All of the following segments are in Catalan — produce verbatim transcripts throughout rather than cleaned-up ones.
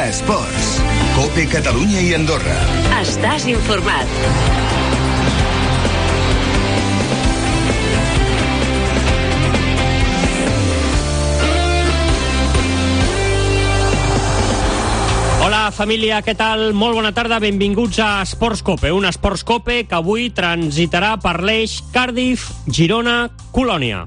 Esports. COPE Catalunya i Andorra. Estàs informat. Hola, família, què tal? Molt bona tarda, benvinguts a Esports COPE, un Esports COPE que avui transitarà per l'eix Cardiff, Girona, Colònia.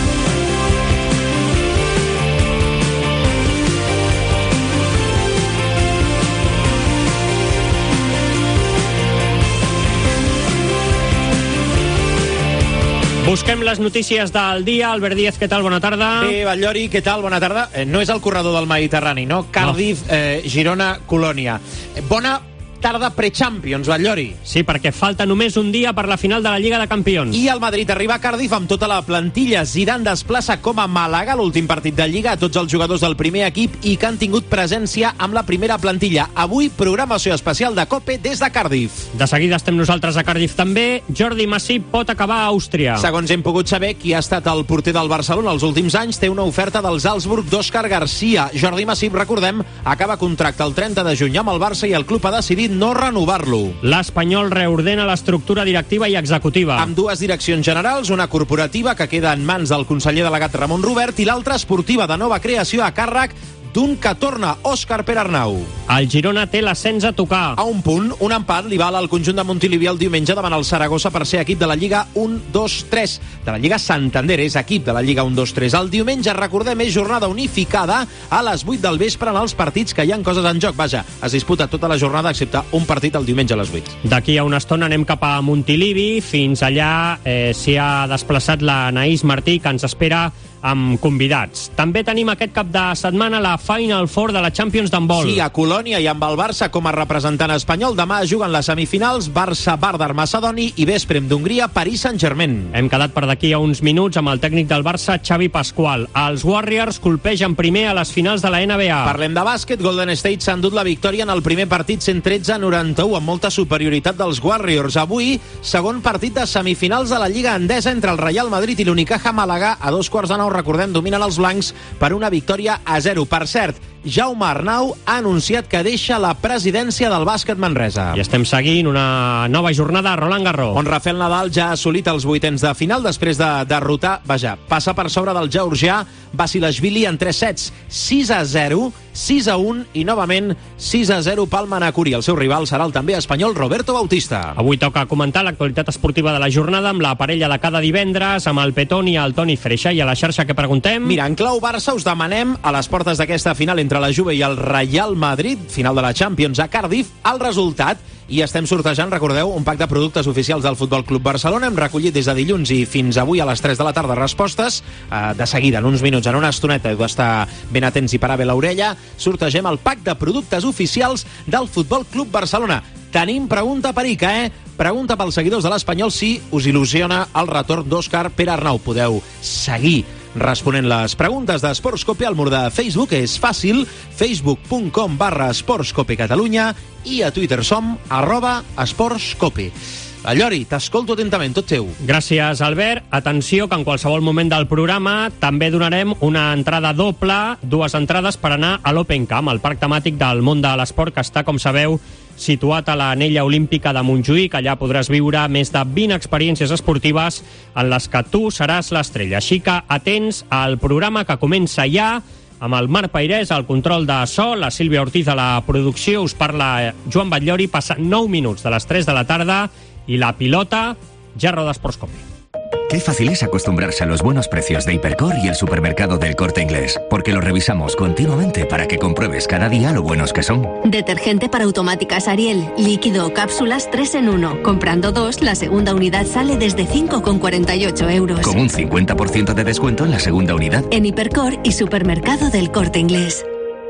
Busquem les notícies del dia. Albert Díaz, què tal? Bona tarda. Bé, Batllori, què tal? Bona tarda. Eh, no és el corredor del Mediterrani, no? Cardiff, no. Eh, Girona, Colònia. Eh, bona tarda pre-Champions, Batllori. Sí, perquè falta només un dia per la final de la Lliga de Campions. I el Madrid arriba a Cardiff amb tota la plantilla. Zidane desplaça com a Màlaga l'últim partit de Lliga a tots els jugadors del primer equip i que han tingut presència amb la primera plantilla. Avui, programació especial de COPE des de Cardiff. De seguida estem nosaltres a Cardiff també. Jordi Masip pot acabar a Àustria. Segons hem pogut saber, qui ha estat el porter del Barcelona els últims anys té una oferta del Salzburg d'Òscar Garcia. Jordi Masip, recordem, acaba contracte el trenta de juny amb el Barça i el club ha decidit no renovar-lo. L'Espanyol reordena l'estructura directiva i executiva. Amb dues direccions generals, una corporativa que queda en mans del conseller delegat Ramon Robert i l'altra esportiva de nova creació a càrrec d'un que torna, Òscar Perarnau. El Girona té l'ascens a tocar. A un punt, un empat li val al conjunt de Montilivi el diumenge davant el Saragossa per ser equip de la Lliga un dos tres. De la Lliga Santander, és equip de la Lliga un dos tres. El diumenge, recordem, és jornada unificada a les vuit del vespre en els partits que hi ha coses en joc. Vaja, es disputa tota la jornada excepte un partit el diumenge a les vuit. D'aquí a una estona anem cap a Montilivi. Fins allà eh, s'hi ha desplaçat la Naís Martí, que ens espera amb convidats. També tenim aquest cap de setmana la Final Four de la Champions d'handbol. Sí, a Colònia i amb el Barça com a representant espanyol. Demà juguen les semifinals Barça-Vardar Macedoni i Vesprem d'Hongria, París Saint-Germain. Hem quedat per d'aquí a uns minuts amb el tècnic del Barça, Xavi Pasqual. Els Warriors colpegen primer a les finals de la N B A. Parlem de bàsquet. Golden State s'ha endut la victòria en el primer partit cent tretze a noranta-u amb molta superioritat dels Warriors. Avui, segon partit de semifinals de la Lliga Endesa entre el Real Madrid i l'Unicaja Màlaga. A dos quarts de nou, recordem, dominen els blancs per una victòria a zero. Per cert, Jaume Arnau ha anunciat que deixa la presidència del bàsquet Manresa. I estem seguint una nova jornada a Roland Garros, on Rafael Nadal ja ha assolit els vuitens de final després de derrotar, vaja, passa per sobre del georgià Basilashvili en tres sets, sis a zero, sis a un i novament sis a zero pel Manacuri. El seu rival serà el també espanyol Roberto Bautista. Avui toca comentar l'actualitat esportiva de la jornada amb la parella de cada divendres, amb el Petón i el Toni Freixa. I a la xarxa que preguntem... Mira, en clau Barça us demanem a les portes d'aquesta final entre la Juve i el Real Madrid, final de la Champions a Cardiff, el resultat, i estem sortejant, recordeu, un pack de productes oficials del Futbol Club Barcelona. Hem recollit des de dilluns i fins avui a les tres de la tarda respostes. Uh, de seguida, en uns minuts, en una estoneta, heu d'estar ben atents i parar bé l'orella, sortegem el pack de productes oficials del Futbol Club Barcelona. Tenim pregunta perica, eh? Pregunta pels seguidors de l'Espanyol si us il·lusiona el retorn d'Òscar Perarnau. Podeu seguir responent les preguntes d'Esports COPE al mur de Facebook. És fàcil, facebook punt com barra Esports COPE Catalunya, i a Twitter som arroba Esports COPE. Allori, t'escolto atentament, tot teu. Gràcies, Albert. Atenció, que en qualsevol moment del programa també donarem una entrada doble, dues entrades per anar a l'Open Camp, el parc temàtic del món de l'esport, que està, com sabeu, situat a l'Anella Olímpica de Montjuïc. Allà podràs viure més de vint experiències esportives en les que tu seràs l'estrella. Així que atents al programa, que comença ja, amb el Marc Peirés al control de so, la Sílvia Ortiz a la producció. Us parla Joan Batllori. Passen nou minuts de les tres de la tarda y la pilota ja roda Esports COPE. Qué fácil es acostumbrarse a los buenos precios de Hipercor y el supermercado del Corte Inglés, porque los revisamos continuamente para que compruebes cada día lo buenos que son. Detergente para automáticas Ariel, líquido o cápsulas tres en uno. Comprando dos, la segunda unidad sale desde cinco con cuarenta y ocho euros. Con un cincuenta por ciento de descuento en la segunda unidad. En Hipercor y supermercado del Corte Inglés.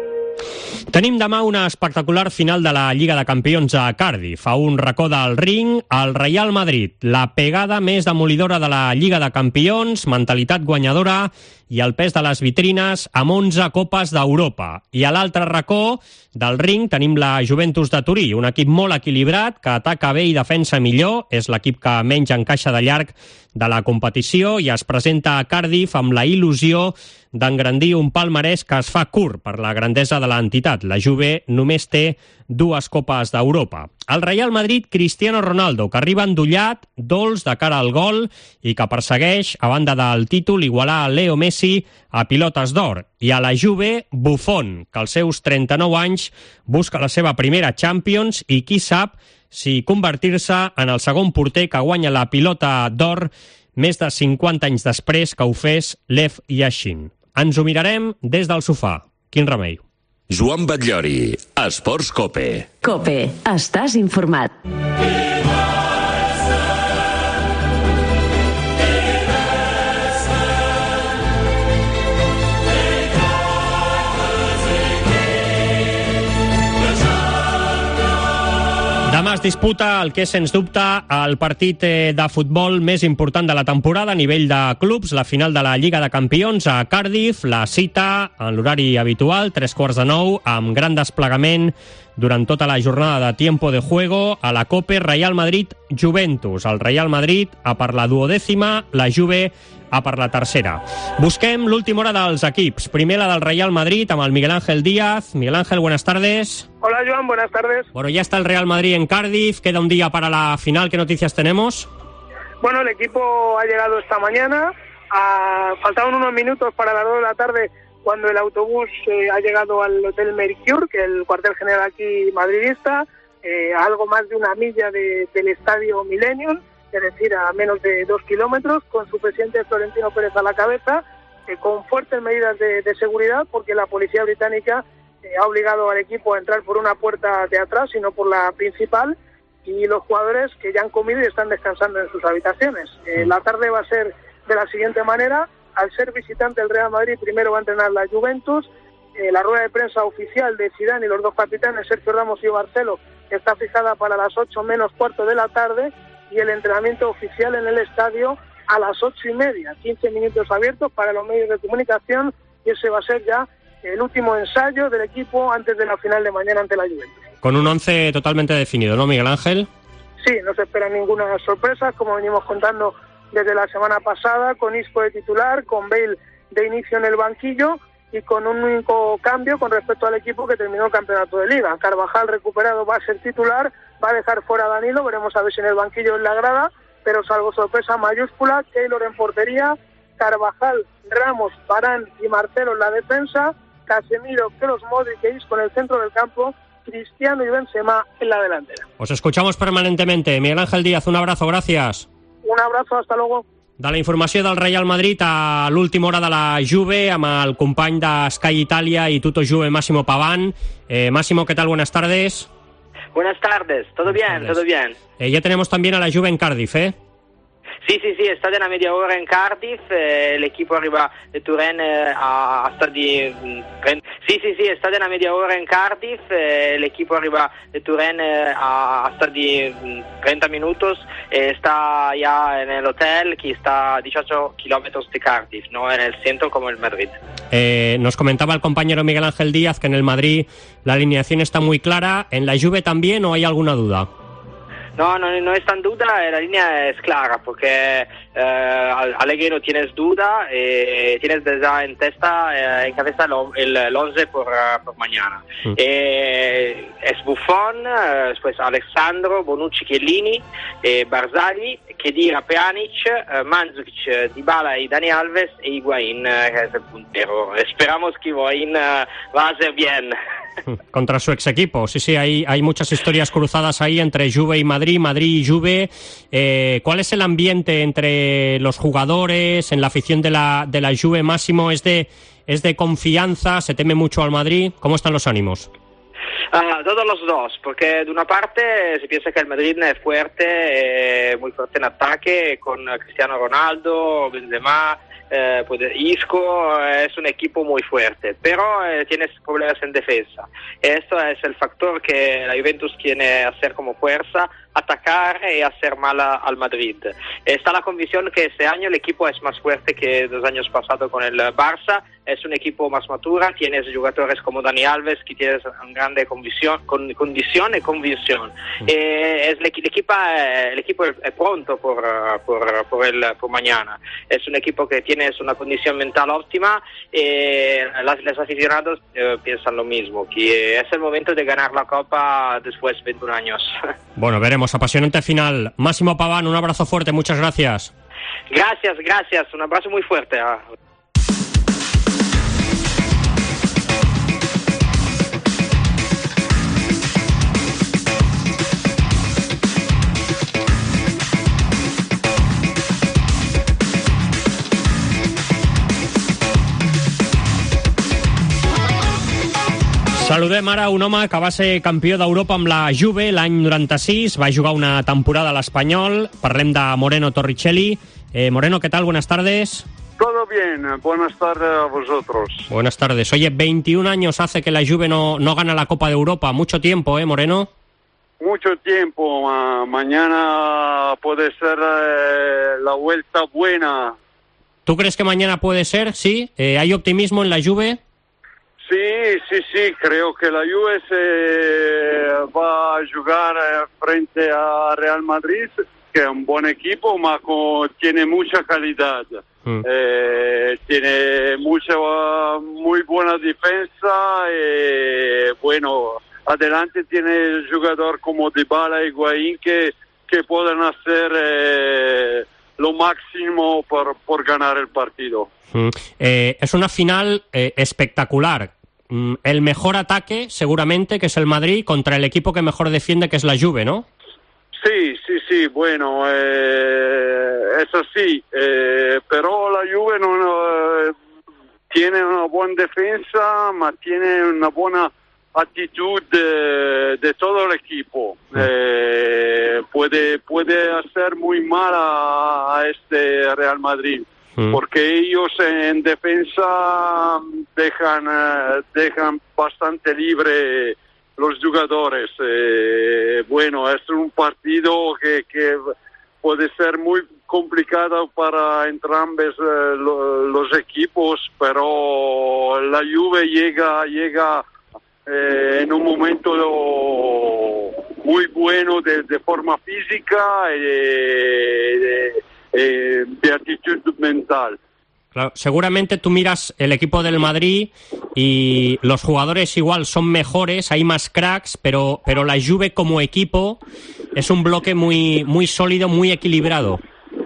Tenim demà una espectacular final de la Lliga de Campions a Cardiff. A un racó del ring, el Real Madrid. La pegada més demolidora de la Lliga de Campions, mentalitat guanyadora i el pes de les vitrines amb onze copes d'Europa. I a l'altre racó del ring tenim la Juventus de Turí, un equip molt equilibrat, que ataca bé i defensa millor, és l'equip que menys encaixa de llarg de la competició i es presenta a Cardiff amb la il·lusió d'engrandir un palmarès que es fa curt per la grandesa de l'entitat. La Juve només té dues copes d'Europa. El Real Madrid, Cristiano Ronaldo, que arriba endollat, dolç de cara al gol i que persegueix, a banda del títol, igualar a Leo Messi a pilotes d'or. I a la Juve, Buffon, que als seus trenta-nou anys busca la seva primera Champions i qui sap si convertir-se en el segon porter que guanya la pilota d'or més de cinquanta anys després que ho fes Lev Yashin. Ens ho mirarem des del sofà. Quin remei. Joan Batllori, Esports Cope. Cope, estàs informat. Demà es disputa el que és, sens dubte, el partit de futbol més important de la temporada a nivell de clubs, la final de la Lliga de Campions a Cardiff, la cita en l'horari habitual, tres quarts de nou, amb gran desplegament durant tota la jornada de tiempo de juego a la Cope. Real Madrid-Juventus. El Real Madrid a per la duodècima, la Juve a per la tercera. Busquem l'última hora dels equips. Primer la del Real Madrid amb el Miguel Ángel Díaz. Miguel Ángel, buenas tardes. Hola Joan, buenas tardes. Bueno, ya está el Real Madrid en Cardiff, queda un día para la final. ¿Qué noticias tenemos? Bueno, el equipo ha llegado esta mañana, a... faltaban unos minutos para las dos de la tarde cuando el autobús eh, ha llegado al Hotel Mercure, que es el cuartel general aquí madridista, eh, a algo más de una milla de, del Estadio Millennium, es decir, a menos de dos kilómetros, con su presidente Florentino Pérez a la cabeza, eh, con fuertes medidas de, de seguridad, porque la policía británica eh, ha obligado al equipo a entrar por una puerta de atrás y no por la principal, y los jugadores que ya han comido y están descansando en sus habitaciones. Eh, la tarde va a ser de la siguiente manera. Al ser visitante el Real Madrid, primero va a entrenar la Juventus. Eh, la rueda de prensa oficial de Zidane y los dos capitanes, Sergio Ramos y Barceló, está fijada para las ocho menos cuarto de la tarde, y el entrenamiento oficial en el estadio a las ocho y media, quince minutos abiertos para los medios de comunicación, y ese va a ser ya el último ensayo del equipo antes de la final de mañana ante la Juventus. Con un once totalmente definido, ¿no, Miguel Ángel? Sí, no se espera ninguna sorpresa, como venimos contando desde la semana pasada, con Isco de titular, con Bale de inicio en el banquillo y con un único cambio con respecto al equipo que terminó el campeonato de Liga. Carvajal, recuperado, va a ser titular, va a dejar fuera a Danilo, veremos a ver si en el banquillo en la grada, pero salvo sorpresa mayúscula, Keylor en portería, Carvajal, Ramos, Varane y Marcelo en la defensa, Casemiro, Kroos, Modric e Isco en el centro del campo, Cristiano y Benzema en la delantera. Os escuchamos permanentemente. Miguel Ángel Díaz, un abrazo, gracias. Un abrazo, hasta luego. De la informació del Real Madrid a l'última hora de la Juve amb el company de Sky Italia y Tutto Juve, Massimo Paván. Eh, Massimo, ¿qué tal? Buenas tardes. Buenas tardes, todo Buenas bien, tardes. todo bien. Eh, ya tenemos también a la Juve en Cardiff, ¿eh? Sì, sì, sì, è stata una media ora in Cardiff, eh, l'equipo arriva da Turin eh, a, a sta di... Mh, sì, sì, sì, è stata una media ora in Cardiff, eh, l'equipo arriva da Turin eh, a, a sta di mh, treinta minutos, eh, está ya en el hotel que está a dieciocho kilómetros de Cardiff, no en el centro como el Madrid. Eh, nos comentaba el compañero Miguel Ángel Díaz que en el Madrid la alineación está muy clara. ¿En la Juve también o hay alguna duda? No, no, no está en duda, la línea es clara porque eh, Allegri no tienes duda, eh, tienes ya en testa, eh, en cabeza lo, el, el once por, uh, por mañana. Mm. Eh, es Buffon, eh, después Alessandro, Bonucci, Chiellini, eh, Barzagli, Khedira, Pjanic, eh, Mandzukic, Dybala y Dani Alves e Higuaín, eh, que es el puntero. Esperamos que Higuaín eh, va a hacer bien. Contra su ex equipo, sí, sí, hay, hay muchas historias cruzadas ahí entre Juve y Madrid, Madrid y Juve. Eh, ¿Cuál es el ambiente entre los jugadores, en la afición de la, de la Juve, Máximo? ¿Es de, ¿Es de confianza? ¿Se teme mucho al Madrid? ¿Cómo están los ánimos? Uh, todos los dos, porque de una parte se piensa que el Madrid es fuerte, eh, muy fuerte en ataque, con Cristiano Ronaldo, Benzema, eh, puede, Isco es un equipo muy fuerte, pero eh, tienes problemas en defensa. Esto es el factor que la Juventus quiere hacer como fuerza, atacar y hacer mal a, al Madrid. Está la convicción que este año el equipo es más fuerte que los años pasados con el Barça, es un equipo más maduro, tienes jugadores como Dani Alves que tienes una grande convicción, con, condición y convicción. Mm. Eh, es el, el, equipo, el equipo es pronto por, por, por, el, por mañana. Es un equipo que tiene una condición mental óptima y las, los aficionados eh, piensan lo mismo, que es el momento de ganar la Copa después de veintiún años. Bueno, veremos, apasionante final. Máximo Paván, un abrazo fuerte, muchas gracias. Gracias, gracias, un abrazo muy fuerte. Saludem ara un home que va ser campió d'Europa amb la Juve l'any noranta-sis, va jugar una temporada a l'Espanyol. Parlem de Moreno Torricelli. Eh, Moreno, ¿qué tal? Buenas tardes. Todo bien, buenas tardes a vosotros. Buenas tardes. Oye, veintiún años hace que la Juve no, no gana la Copa de Europa. Mucho tiempo, ¿eh, Moreno? Mucho tiempo. Ma- mañana puede ser eh, la vuelta buena. ¿Tú crees que mañana puede ser? ¿Sí? Eh, ¿Hay optimismo en la Juve? Sí, sí, sí, creo que la Juve se va a jugar frente a Real Madrid, que es un buen equipo, pero con, tiene mucha calidad. Mm. Eh, tiene mucha, muy buena defensa y, bueno, adelante tiene jugador como Dybala y Higuaín que, que pueden hacer eh, lo máximo por, por ganar el partido. Mm. Eh, es una final eh, espectacular. Mm, el mejor ataque, seguramente, que es el Madrid, contra el equipo que mejor defiende, que es la Juve, ¿no? Sí, sí, sí, bueno, eh, es así, eh, pero la Juve no, no, tiene una buena defensa, pero tiene una buena actitud de, de todo el equipo. Mm. Eh, puede, puede hacer muy mal a, a este Real Madrid. Porque ellos en defensa dejan dejan bastante libre los jugadores. Eh, bueno, es un partido que, que puede ser muy complicado para entrambos eh, lo, los equipos, pero la Juve llega llega eh, en un momento muy bueno de, de forma física y de, de Eh, de actitud mental. Claro, seguramente tú miras el equipo del Madrid y los jugadores igual son mejores, hay más cracks, pero pero la Juve como equipo es un bloque muy muy sólido, muy equilibrado.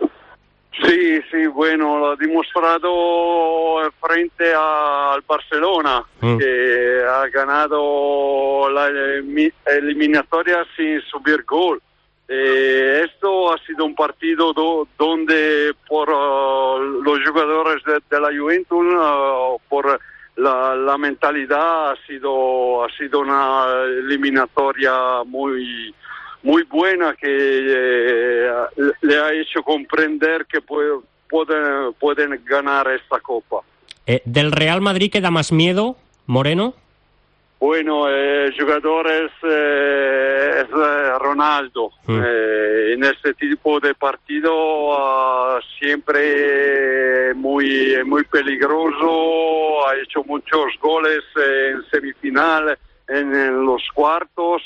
Sí, sí, bueno, lo ha demostrado frente a, al Barcelona, mm. que ha ganado la eliminatoria sin subir gol. Eh, esto ha sido un partido do, donde por uh, los jugadores de, de la Juventus, uh, por la, la mentalidad, ha sido ha sido una eliminatoria muy muy buena que eh, le ha hecho comprender que puede, pueden pueden ganar esta copa. Eh, ¿Del Real Madrid queda más miedo, Moreno? Bueno, eh, jugadores eh, es eh, Ronaldo. Mm. Eh, en este tipo de partido uh, siempre muy muy peligroso. Ha hecho muchos goles eh, en semifinal, en, en los cuartos,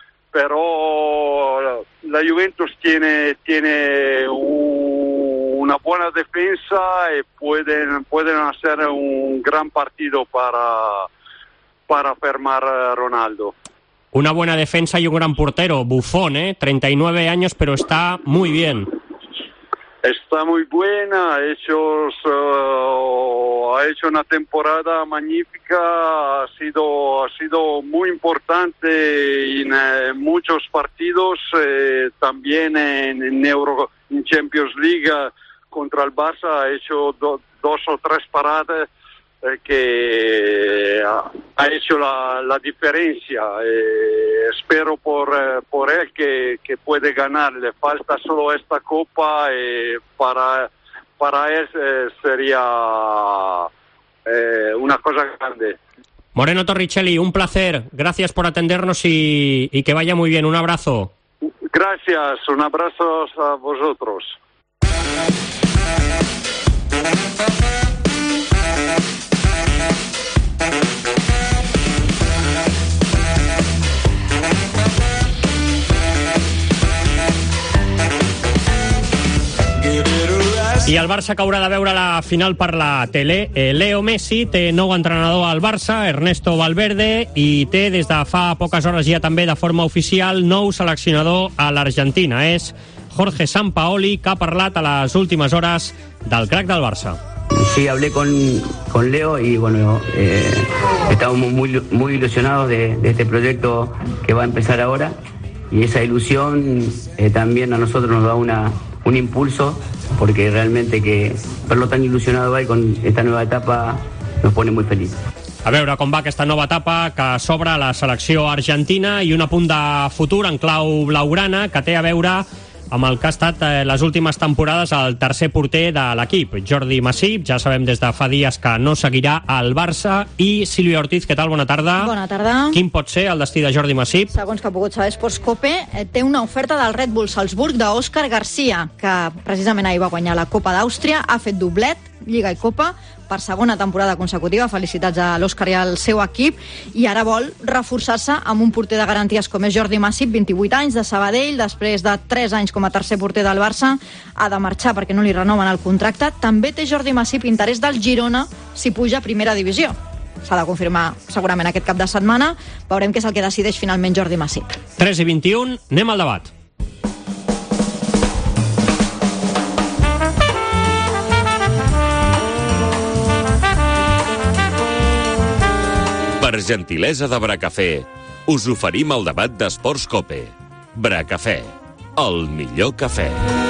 pero la Juventus tiene tiene un, una buena defensa y pueden pueden hacer un gran partido para para fermar a Ronaldo. Una buena defensa y un gran portero, Buffon, ¿eh? treinta y nueve años, pero está muy bien. Está muy buena, ha hecho, uh, ha hecho una temporada magnífica, ha sido, ha sido muy importante en eh, muchos partidos, eh, también en, en, Euro, en Champions League contra el Barça ha hecho do, dos o tres paradas eh, que ha, ha hecho la, la diferencia. Eh, espero por, eh, por él que, que puede ganar. Le falta solo esta copa eh, para, para él eh, sería eh, una cosa grande. Moreno Torricelli, un placer. Gracias por atendernos y, y que vaya muy bien. Un abrazo. Gracias, un abrazo a vosotros. I el Barça que haurà de veure la final per la tele. Eh, Leo Messi té nou entrenador al Barça, Ernesto Valverde, i té des de fa poques hores ja també de forma oficial nou seleccionador a l'Argentina. És Jorge Sampaoli, que ha parlat a les últimes hores del crack del Barça. Sí, hablé con, con Leo y bueno, eh, estamos muy, muy ilusionados de, de este proyecto que va a empezar ahora, y esa ilusión eh, también a nosotros nos da una, un impulso, porque realmente que verlo tan ilusionado ahí con esta nueva etapa nos pone muy feliz. A veure com va aquesta nova etapa que s'obre a la selecció argentina, i un apunt de futur en clau blaugrana que té a veure amb el que ha estat eh, les últimes temporades el tercer porter de l'equip, Jordi Masip. Ja sabem des de fa dies que no seguirà al Barça. I Sílvia Ortiz, què tal? Bona tarda. Bona tarda. Quin pot ser el destí de Jordi Masip? Segons que ha pogut saber Sportscope, eh, té una oferta del Red Bull Salzburg d'Òscar Garcia, que precisament ahir va guanyar la Copa d'Àustria, ha fet doblet, Lliga i Copa, per segona temporada consecutiva. Felicitats a l'Òscar i al seu equip, i ara vol reforçar-se amb un porter de garanties com és Jordi Masip, vint-i-vuit anys, de Sabadell, després de tres anys com a tercer porter del Barça, ha de marxar perquè no li renoven el contracte. També té Jordi Masip interès del Girona si puja a primera divisió. S'ha de confirmar segurament aquest cap de setmana. Veurem què és el que decideix finalment Jordi Masip. tres i vint-i-un, anem al debat. Per gentilesa de Bracafé, us oferim el debat d'Esports Cope. Bracafé, el millor cafè.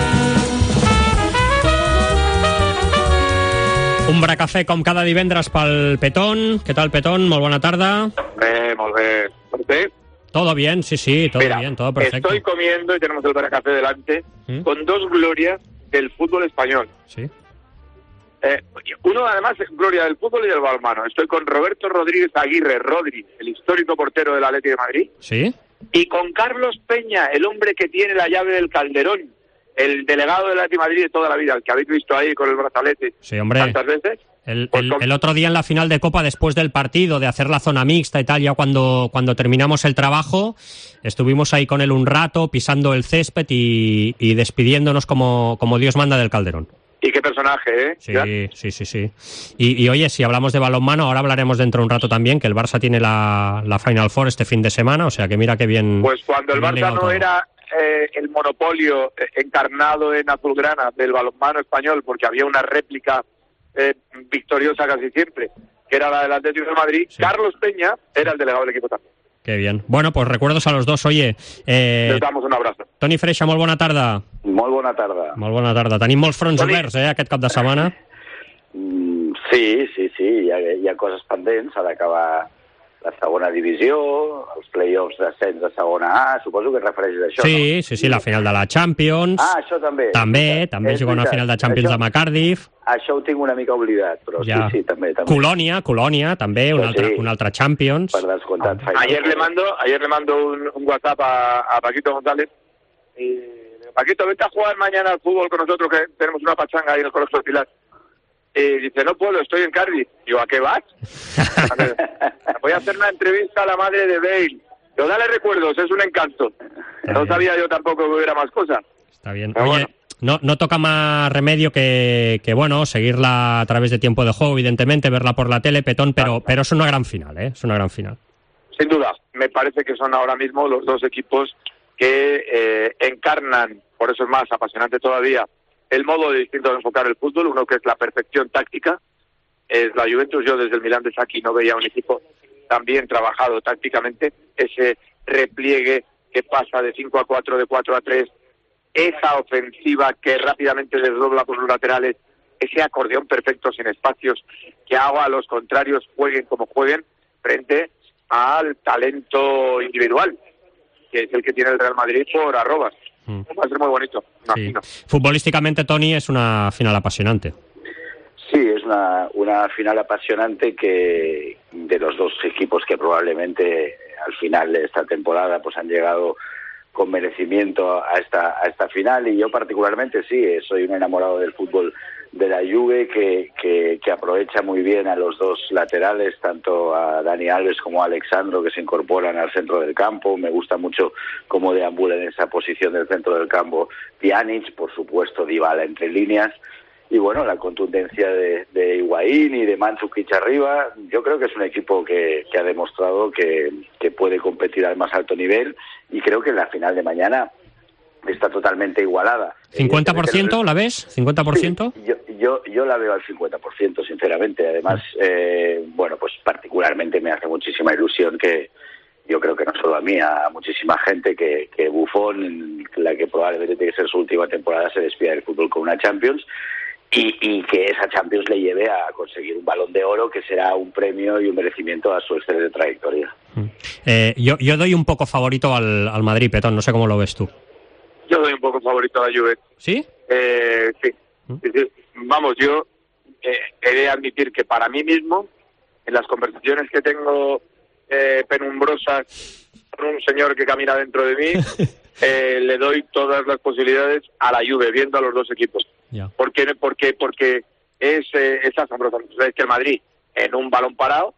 Un Bracafé com cada divendres pel Petón. Què tal, Petón? Molt bona tarda. Eh, molt bé. ¿Por qué? Todo bien, sí, sí, todo Mira, bien, todo perfecto. Estoy comiendo y tenemos el Bracafé delante ¿Mm? con dos glorias del fútbol español. Sí. Eh, uno, además, gloria del fútbol y del balonmano. Estoy con Roberto Rodríguez Aguirre, Rodri, el histórico portero del Atleti de Madrid. Sí. Y con Carlos Peña, el hombre que tiene la llave del Calderón, el delegado del Atleti de Madrid de toda la vida, el que habéis visto ahí con el brazalete sí, hombre. tantas veces. El, el, el otro día en la final de Copa, después del partido, de hacer la zona mixta y tal, ya cuando, cuando terminamos el trabajo, estuvimos ahí con él un rato, pisando el césped y, y despidiéndonos como, como Dios manda del Calderón. Y qué personaje, ¿eh? Sí, ¿Ya? sí, sí, sí. Y, y oye, si hablamos de balonmano, ahora hablaremos dentro de un rato también, que el Barça tiene la, la Final Four este fin de semana, o sea que mira qué bien... Pues cuando el Barça no todo. era eh, el monopolio encarnado en azulgrana del balonmano español, porque había una réplica eh, victoriosa casi siempre, que era la del Atlético de Madrid, sí. Carlos Peña era el delegado del equipo también. Qué bien. Bueno, pues recuerdos a los dos. Oye... Eh, Les damos un abrazo. Toni Freixa, molt bona tarda. Molt bona tarda. Molt bona tarda. Tenim molts fronts Toni... oberts, eh, aquest cap de setmana. Mm, sí, sí, sí. Hi ha, hi ha coses pendents. S'ha d'acabar la segona divisió, els play-offs d'ascens de segona A, suposo que et refereixes a això, sí, no? Sí, sí, la final de la Champions. Ah, això també. També, també jugar una final de Champions això, amb Cardiff. Això ho tinc una mica oblidat, però ja. sí, sí, també. també. Colònia, Colònia, també, un altre, sí. un altre Champions. Per descomptat. Ah. Ayer le mando, ayer le mando un, un WhatsApp a, a Paquito González y Paquito, vete a jugar mañana al fútbol con nosotros, que tenemos una pachanga ahí en el Colegio de Pilar. Y dice, no puedo, estoy en Cardiff. Digo, ¿a qué vas? Voy a hacer una entrevista a la madre de Bale. Yo, dale recuerdos, es un encanto. Está no bien. Sabía yo tampoco que hubiera más cosas. Está bien. Pero Oye, bueno. no, no toca más remedio que, que, bueno, seguirla a través de tiempo de juego, evidentemente, verla por la tele, Petón, pero, pero es una gran final, ¿eh? Es una gran final. Sin duda. Me parece que son ahora mismo los dos equipos que eh, encarnan, por eso es más apasionante todavía, el modo distinto de enfocar el fútbol, uno que es la perfección táctica, es la Juventus. Yo desde el Milán de Sacchi no veía un equipo tan bien trabajado tácticamente, ese repliegue que pasa de cinco a cuatro, de cuatro a tres, esa ofensiva que rápidamente desdobla por los laterales, ese acordeón perfecto sin espacios que haga a los contrarios jueguen como jueguen frente al talento individual, que es el que tiene el Real Madrid por arrobas. Mm. Va a ser muy bonito, sí. Futbolísticamente, Toni, es una final apasionante. Sí, es una, una final apasionante que de los dos equipos que probablemente al final de esta temporada pues han llegado con merecimiento a esta a esta final, y yo particularmente sí, soy un enamorado del fútbol de la Juve que, que, que aprovecha muy bien a los dos laterales, tanto a Dani Alves como a Alexandro, que se incorporan al centro del campo. Me gusta mucho cómo deambula en esa posición del centro del campo Pjanic, por supuesto Dybala entre líneas. Y bueno, la contundencia de, de Higuaín y de Mandzukic arriba, yo creo que es un equipo que, que ha demostrado que, que puede competir al más alto nivel, y creo que en la final de mañana está totalmente igualada. ¿cincuenta por ciento la ves? ¿cincuenta por ciento? Sí, yo, yo, yo la veo al cincuenta por ciento, sinceramente. Además, eh, bueno, pues particularmente me hace muchísima ilusión que yo creo que no solo a mí, a muchísima gente, que, que Buffon, la que probablemente tiene que ser su última temporada, se despida del fútbol con una Champions. Y, y que esa Champions le lleve a conseguir un Balón de Oro, que será un premio y un merecimiento a su excelente trayectoria. Eh, yo, yo doy un poco favorito al, al Madrid, Petón, no sé cómo lo ves tú. Yo doy un poco favorito a la Juve. ¿Sí? Eh, sí. sí, sí. Vamos, yo eh, he de admitir que para mí mismo, en las conversaciones que tengo eh, penumbrosas con un señor que camina dentro de mí, eh, le doy todas las posibilidades a la Juve, viendo a los dos equipos. Ya. ¿Por qué? Porque, porque es, eh, es asombroso. Sabes que el Madrid, en un balón parado,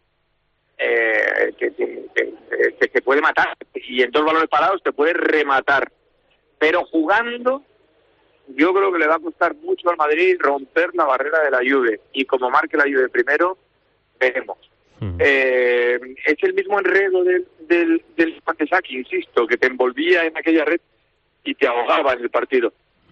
eh, que, que, que, que puede matar, y en dos balones parados te puede rematar. Pero jugando, yo creo que le va a costar mucho al Madrid romper la barrera de la Juve. Y como marque la Juve primero, veremos. Mm. Eh, es el mismo enredo del, del, del Saki, insisto, que te envolvía en aquella red y te ahogaba en el partido.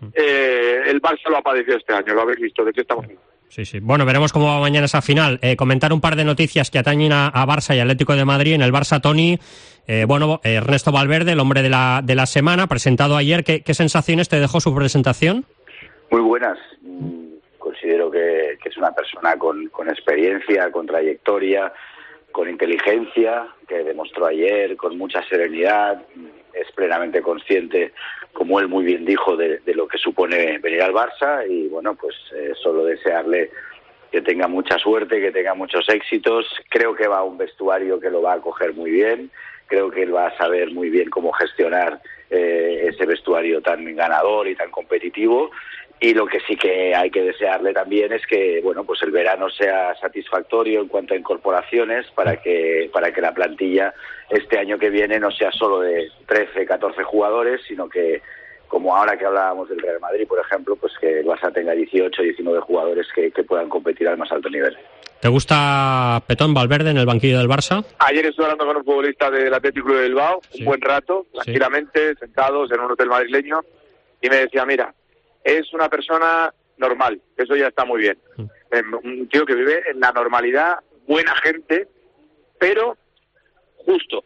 Eh, el Barça lo ha padecido este año, lo habéis visto, ¿de qué estamos hablando? Sí, sí. Bueno, veremos cómo va mañana esa final. Eh, comentar un par de noticias que atañen a, a Barça y Atlético de Madrid. En el Barça, Toni, eh, bueno, Ernesto Valverde, el hombre de la de la semana, presentado ayer. ¿Qué, qué sensaciones te dejó su presentación? Muy buenas. Considero que, que es una persona con, con experiencia, con trayectoria, con inteligencia, que demostró ayer, con mucha serenidad. Es plenamente consciente, como él muy bien dijo, de, de lo que supone venir al Barça, y bueno, pues eh, solo desearle que tenga mucha suerte, que tenga muchos éxitos. Creo que va a un vestuario que lo va a acoger muy bien, creo que él va a saber muy bien cómo gestionar eh, ese vestuario tan ganador y tan competitivo. Y lo que sí que hay que desearle también es que, bueno, pues el verano sea satisfactorio en cuanto a incorporaciones, para que para que la plantilla este año que viene no sea solo de trece, catorce jugadores, sino que, como ahora que hablábamos del Real Madrid, por ejemplo, pues que el Barça tenga dieciocho, diecinueve jugadores que, que puedan competir al más alto nivel. ¿Te gusta Petón Valverde en el banquillo del Barça? Ayer estuve hablando con un futbolista del Atlético de Bilbao, sí. un buen rato, tranquilamente, sí. sentados en un hotel madrileño, y me decía, mira, es una persona normal, eso ya está muy bien. Mm. Un tío que vive en la normalidad, buena gente, pero justo.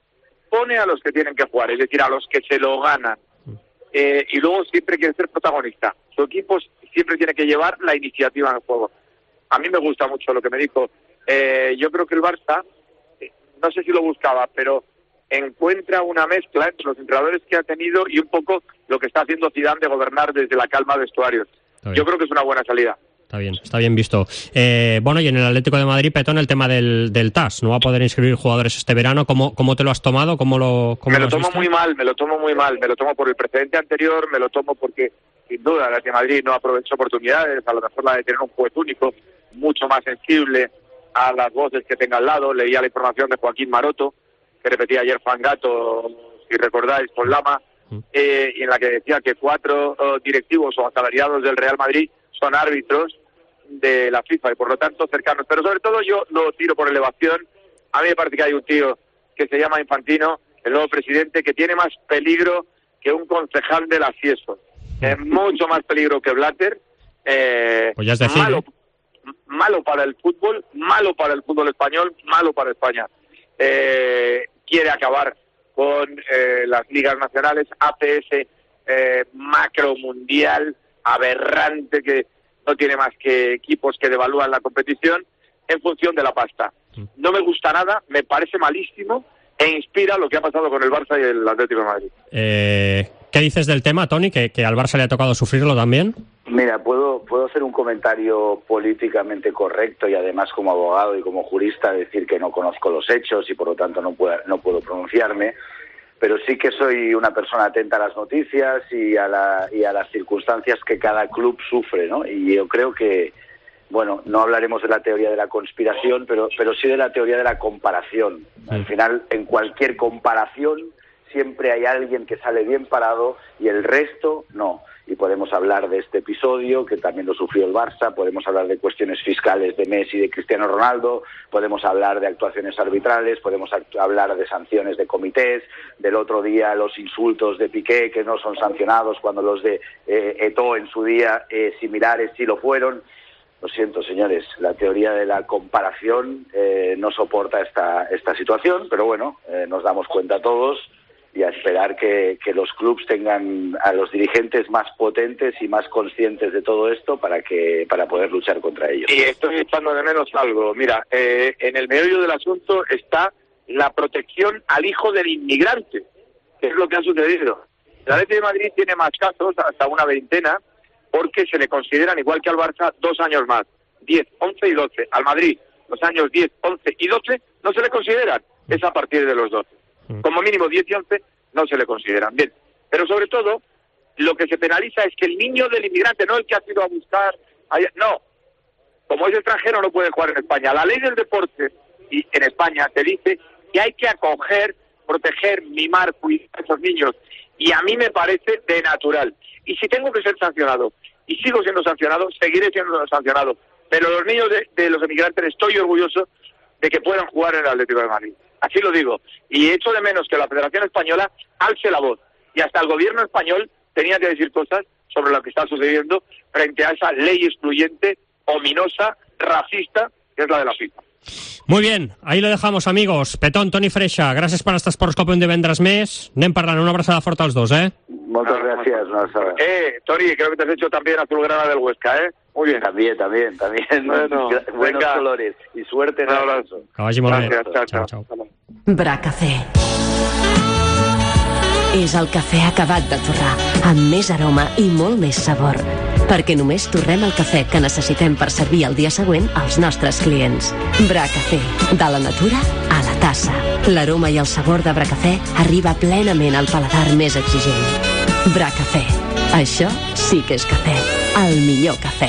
Pone a los que tienen que jugar, es decir, a los que se lo ganan. Mm. Eh, y luego siempre quiere ser protagonista. Su equipo siempre tiene que llevar la iniciativa en el juego. A mí me gusta mucho lo que me dijo. Eh, yo creo que el Barça, eh, no sé si lo buscaba, pero encuentra una mezcla entre los entrenadores que ha tenido y un poco lo que está haciendo Zidane de gobernar desde la calma de vestuarios. Yo creo que es una buena salida. Está bien, está bien visto. Eh, bueno, y en el Atlético de Madrid, Petón, el tema del, del T A S. No va a poder inscribir jugadores este verano. ¿Cómo, cómo te lo has tomado? ¿Cómo lo, cómo me lo, lo tomo visto? muy mal, me lo tomo muy mal. Me lo tomo por el precedente anterior, me lo tomo porque, sin duda, el Atlético de Madrid no aprovechó oportunidades. A lo mejor la de tener un juez único, mucho más sensible a las voces que tenga al lado. Leía la información de Joaquín Maroto, que repetía ayer Juan Gato, si recordáis, con Lama, eh, y en la que decía que cuatro uh, directivos o asalariados del Real Madrid son árbitros de la FIFA y por lo tanto cercanos. Pero sobre todo yo lo tiro por elevación. A mí me parece que hay un tío que se llama Infantino, el nuevo presidente, que tiene más peligro que un concejal del Asieso. Es mucho más peligro que Blatter. Eh, pues ya es decir, malo, ¿eh? malo para el fútbol, malo para el fútbol español, malo para España. Eh, quiere acabar con eh, las ligas nacionales, A P S eh, macro mundial, aberrante, que no tiene más que equipos que devalúan la competición en función de la pasta. No me gusta nada, me parece malísimo, e inspira lo que ha pasado con el Barça y el Atlético de Madrid. Eh, ¿Qué dices del tema, Toni, que, que al Barça le ha tocado sufrirlo también? Mira, puedo, puedo hacer un comentario políticamente correcto y además como abogado y como jurista decir que no conozco los hechos y por lo tanto no puedo, no puedo pronunciarme, pero sí que soy una persona atenta a las noticias y a, la, y a las circunstancias que cada club sufre, ¿no? Y yo creo que, bueno, no hablaremos de la teoría de la conspiración, pero, pero sí de la teoría de la comparación. Al final, en cualquier comparación siempre hay alguien que sale bien parado y el resto no. Y podemos hablar de este episodio, que también lo sufrió el Barça, podemos hablar de cuestiones fiscales de Messi y de Cristiano Ronaldo, podemos hablar de actuaciones arbitrales, podemos hablar de sanciones de comités, del otro día los insultos de Piqué, que no son sancionados, cuando los de eh, Eto'o en su día eh, similares sí lo fueron. Lo siento, señores, la teoría de la comparación eh, no soporta esta, esta situación, pero bueno, eh, nos damos cuenta todos y a esperar que, que los clubs tengan a los dirigentes más potentes y más conscientes de todo esto para que para poder luchar contra ellos. Y estoy echando de menos algo. Mira, eh, en el meollo del asunto está la protección al hijo del inmigrante, que es lo que ha sucedido. El Atlético de Madrid tiene más casos, hasta una veintena, porque se le consideran, igual que al Barça, dos años más, diez, once y doce. Al Madrid, los años diez, once y doce no se le consideran, es a partir de los doce. Como mínimo diez y once no se le consideran. Bien, pero sobre todo, lo que se penaliza es que el niño del inmigrante, no el que ha ido a buscar, allá, no, como es extranjero no puede jugar en España. La ley del deporte y en España te dice que hay que acoger, proteger, mimar, cuidar a esos niños, y a mí me parece de natural. Y si tengo que ser sancionado, y sigo siendo sancionado, seguiré siendo sancionado. Pero los niños de, de los inmigrantes estoy orgulloso de que puedan jugar en el Atlético de Madrid. Así lo digo. Y echo de menos que la Federación Española alce la voz. Y hasta el gobierno español tenía que decir cosas sobre lo que está sucediendo frente a esa ley excluyente, ominosa, racista, que es la de la FIFA. Muy bien, ahí lo dejamos, amigos. Petón, Toni Freixa, gràcies per estar a Esports Cope un divendres més. Anem parlant, una abraçada forta als dos, eh? Muchas gracias. No, eh, Toni, creo que te has hecho también azulgrana del Huesca, ¿eh? Muy bien. También, también, también. Bueno, buenos venga. colores. Y suerte en el abrazo. Que vagi molt bé. Gràcies, chao, chao. chao. Bracafé. És el cafè acabat de torrar, amb més aroma i molt més sabor. Perquè només torrem el cafè que necessitem per servir el dia següent als nostres clients. Bracafé, de la natura a la tassa. L'aroma i el sabor de Bracafé arriba plenament al paladar més exigent. Bracafé, això sí que és cafè, el millor cafè.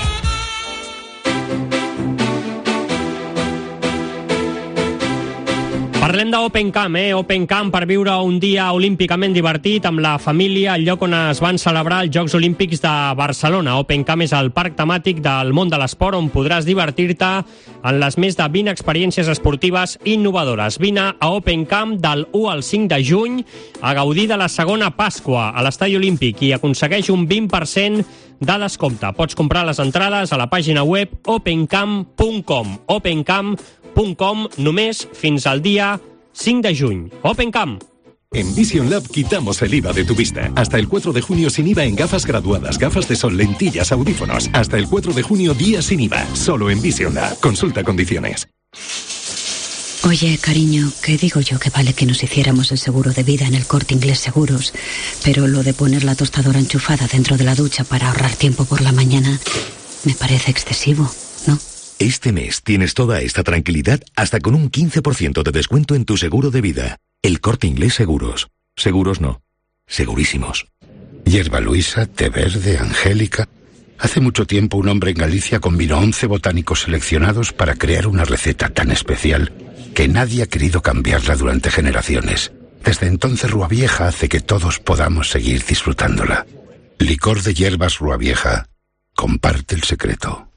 Parlem d'Open Camp, eh? Open Camp per viure un dia olímpicament divertit amb la família al lloc on es van celebrar els Jocs Olímpics de Barcelona. Open Camp és el parc temàtic del món de l'esport on podràs divertir-te en les més de vint experiències esportives innovadores. Vine a Open Camp del u al cinc de juny a gaudir de la segona Pasqua a l'Estadi Olímpic i aconsegueix un vint per cent de descompte. Pots comprar les entrades a la pàgina web open camp punt com. open camp punt com només fins al dia cinc de juny. Open Camp. En Vision Lab quitamos el I V A de tu vista. Hasta el cuatro de junio sin I V A en gafas graduadas, gafas de sol, lentillas, audífonos. Hasta el cuatro de junio día sin I V A. Solo en Vision Lab. Consulta condiciones. Oye, cariño, ¿qué digo yo que vale que nos hiciéramos el seguro de vida en el Corte Inglés Seguros? Pero lo de poner la tostadora enchufada dentro de la ducha para ahorrar tiempo por la mañana me parece excesivo, ¿no? Este mes tienes toda esta tranquilidad hasta con un quince por ciento de descuento en tu seguro de vida. El Corte Inglés Seguros. Seguros no. Segurísimos. Hierba Luisa, té verde, angélica. Hace mucho tiempo un hombre en Galicia combinó once botánicos seleccionados para crear una receta tan especial que nadie ha querido cambiarla durante generaciones. Desde entonces Rúa Vieja hace que todos podamos seguir disfrutándola. Licor de hierbas Rúa Vieja. Comparte el secreto.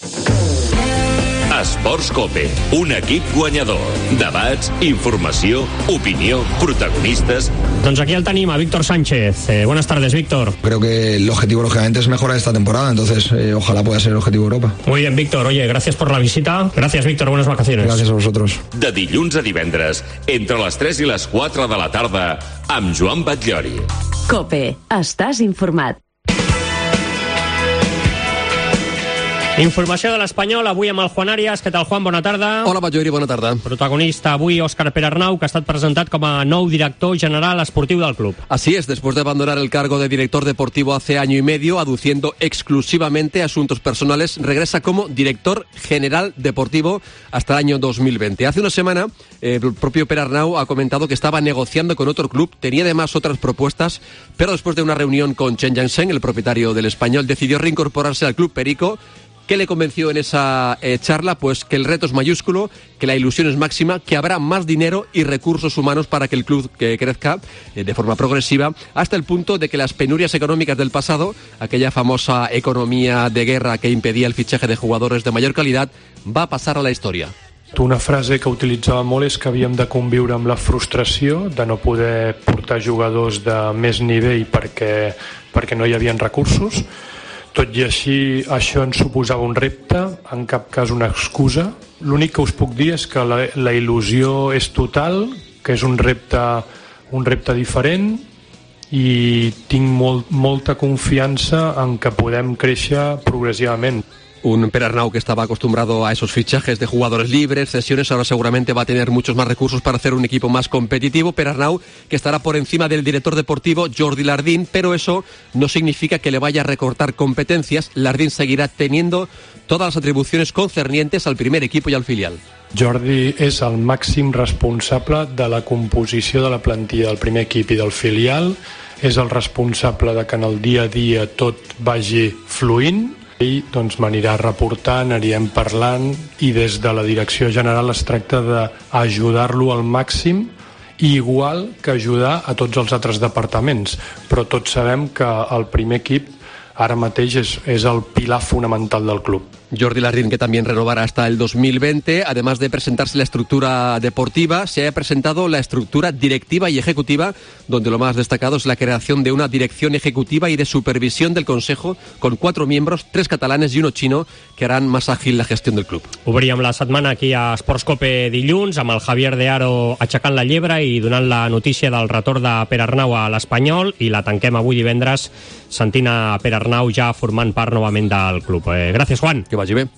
Esports Cope, un equip guanyador. Debats, informació, opinió, protagonistas. Doncs aquí el tenim, a Víctor Sánchez. Eh, buenas tardes, Víctor. Creo que el objetivo, lógicamente, es mejorar esta temporada, entonces eh, ojalá pueda ser el objetivo de Europa. Muy bien, Víctor. Oye, gracias por la visita. Gracias, Víctor. Buenas vacaciones. Gracias a vosotros. De dilluns a divendres, entre les tres i les quatre de la tarda, amb Joan Batllori. Cope, estàs informat. Informació de l'Espanyol, avui amb el Juan Arias. Què tal, Juan? Bona tarda. Hola, Majori, bona tarda. Protagonista avui, Óscar Perarnau, que ha estat presentat com a nou director general esportiu del club. Así es, después de abandonar el cargo de director deportivo hace año y medio, aduciendo exclusivamente asuntos personales, regresa como director general deportivo hasta el año dos mil veinte. Hace una semana, eh, el propio Perarnau ha comentado que estaba negociando con otro club, tenía además otras propuestas, pero después de una reunión con Chen Jiansheng, el propietario del Español, decidió reincorporarse al club Perico. ¿Qué le convenció en esa eh, charla? Pues que el reto es mayúsculo, que la ilusión es máxima, que habrá más dinero y recursos humanos para que el club que crezca eh, de forma progresiva, hasta el punto de que las penurias económicas del pasado, aquella famosa economía de guerra que impedía el fichaje de jugadores de mayor calidad, va a pasar a la historia. Una frase que utilitzava molt és que havíem de conviure amb la frustració de no poder portar jugadors de més nivell perquè, perquè no hi havia recursos. Tot i així, això ens suposava un repte, en cap cas una excusa. L'únic que us puc dir és que la, la il·lusió és total, que és un repte, un repte diferent i tinc molt, molta confiança en que podem créixer progressivament. Un Perarnau que estaba acostumbrado a esos fichajes de jugadores libres, cesiones, ahora seguramente va a tener muchos más recursos para hacer un equipo más competitivo. Perarnau que estará por encima del director deportivo Jordi Lardín, pero eso no significa que le vaya a recortar competencias. Lardín seguirá teniendo todas las atribuciones concernientes al primer equipo y al filial. Jordi és el màxim responsable de la composició de la plantilla del primer equip i del filial, és el responsable de que en el dia a dia tot vagi fluint. Ell doncs, m'anirà reportant, anirem parlant i des de la direcció general es tracta d'ajudar-lo al màxim, igual que ajudar a tots els altres departaments. Però tots sabem que el primer equip ara mateix és, és el pilar fonamental del club. Jordi Lardín, que también renovará hasta el dos mil veinte, además de presentarse la estructura deportiva, se ha presentado la estructura directiva y ejecutiva, donde lo más destacado es la creación de una dirección ejecutiva y de supervisión del Consejo, con cuatro miembros, tres catalanes y uno chino, que harán más ágil la gestión del club. Obríem la setmana aquí a Esports Cope dilluns, amb el Javier de Aro aixecant la llebre i donant la notícia del retorn de Perarnau a l'Espanyol, i la tanquem avui divendres sentint a Perarnau ja formant part novament del club. Eh, gràcies, Juan. Que vagi bé.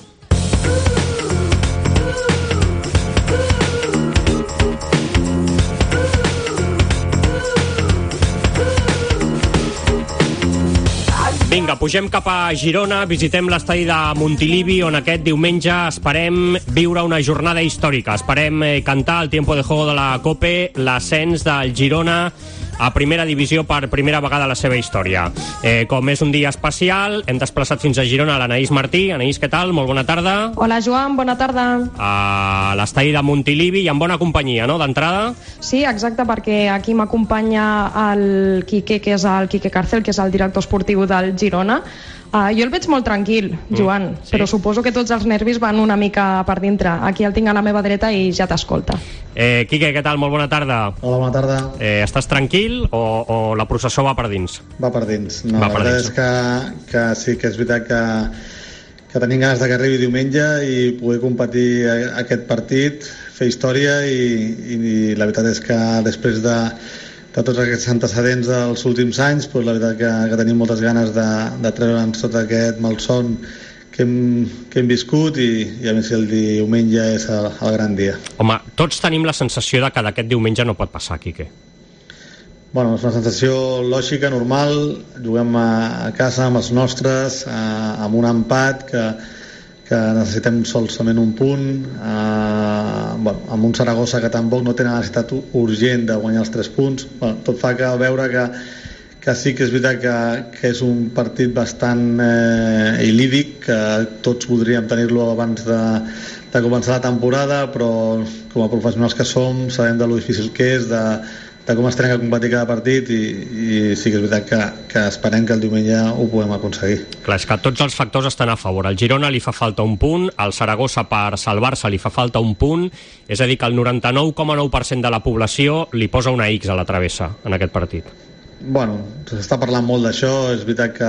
Vinga, pugem cap a Girona, visitem l'estadi de Montilivi, on aquest diumenge esperem viure una jornada històrica. Esperem eh, cantar el tiempo de juego de la Cope, l'ascens del Girona a primera divisió per primera vegada a la seva història. Eh, com és un dia especial, hem desplaçat fins a Girona l'Anaïs Martí. Anaïs, què tal? Molt bona tarda. Hola, Joan, bona tarda. A l'estadi de Montilivi i en bona companyia, no?, d'entrada? Sí, exacte, perquè aquí m'acompanya el Quique, que és el Quique Carcel, que és el director esportiu del Girona. Uh, jo el veig molt tranquil, Joan, mm, sí. Però suposo que tots els nervis van una mica per dintre. Aquí el tinc a la meva dreta i ja t'escolta. Eh, Quique, què tal? Molt bona tarda. Hola, bona tarda. Eh, estàs tranquil o, o la processó va per dins? Va per dins. No, va la veritat és que, que sí que és veritat que, que tenim ganes de que arribi diumenge i poder competir aquest partit, fer història i, i, i la veritat és que després de de tots aquests antecedents dels últims anys, doncs la veritat que, que tenim moltes ganes de, de treure'ns tot aquest malson que hem, que hem viscut i, i a més el diumenge és el, el gran dia. Home, tots tenim la sensació de que d'aquest diumenge no pot passar, Quique. Bueno, és una sensació lògica, normal, juguem a, a casa amb els nostres, a, amb un empat que que necessitem solament un punt, eh, bueno, amb un Saragossa que tampoc no té necessitat urgent de guanyar els tres punts. Bueno, tot fa que veure que, que sí que és veritat que, que és un partit bastant eh, il·lídic, que tots voldríem tenir-lo abans de, de començar la temporada, però com a professionals que som sabem de lo difícil que és, de de com es tenen que competir cada partit i, i sí que és veritat que, que esperem que el diumenge ho puguem aconseguir. Clar, és que tots els factors estan a favor. Al Girona li fa falta un punt, al Saragossa per salvar-se li fa falta un punt, és a dir que el noranta-nou coma nou per cent de la població li posa una X a la travessa en aquest partit. Bueno, s'està parlant molt d'això, és veritat que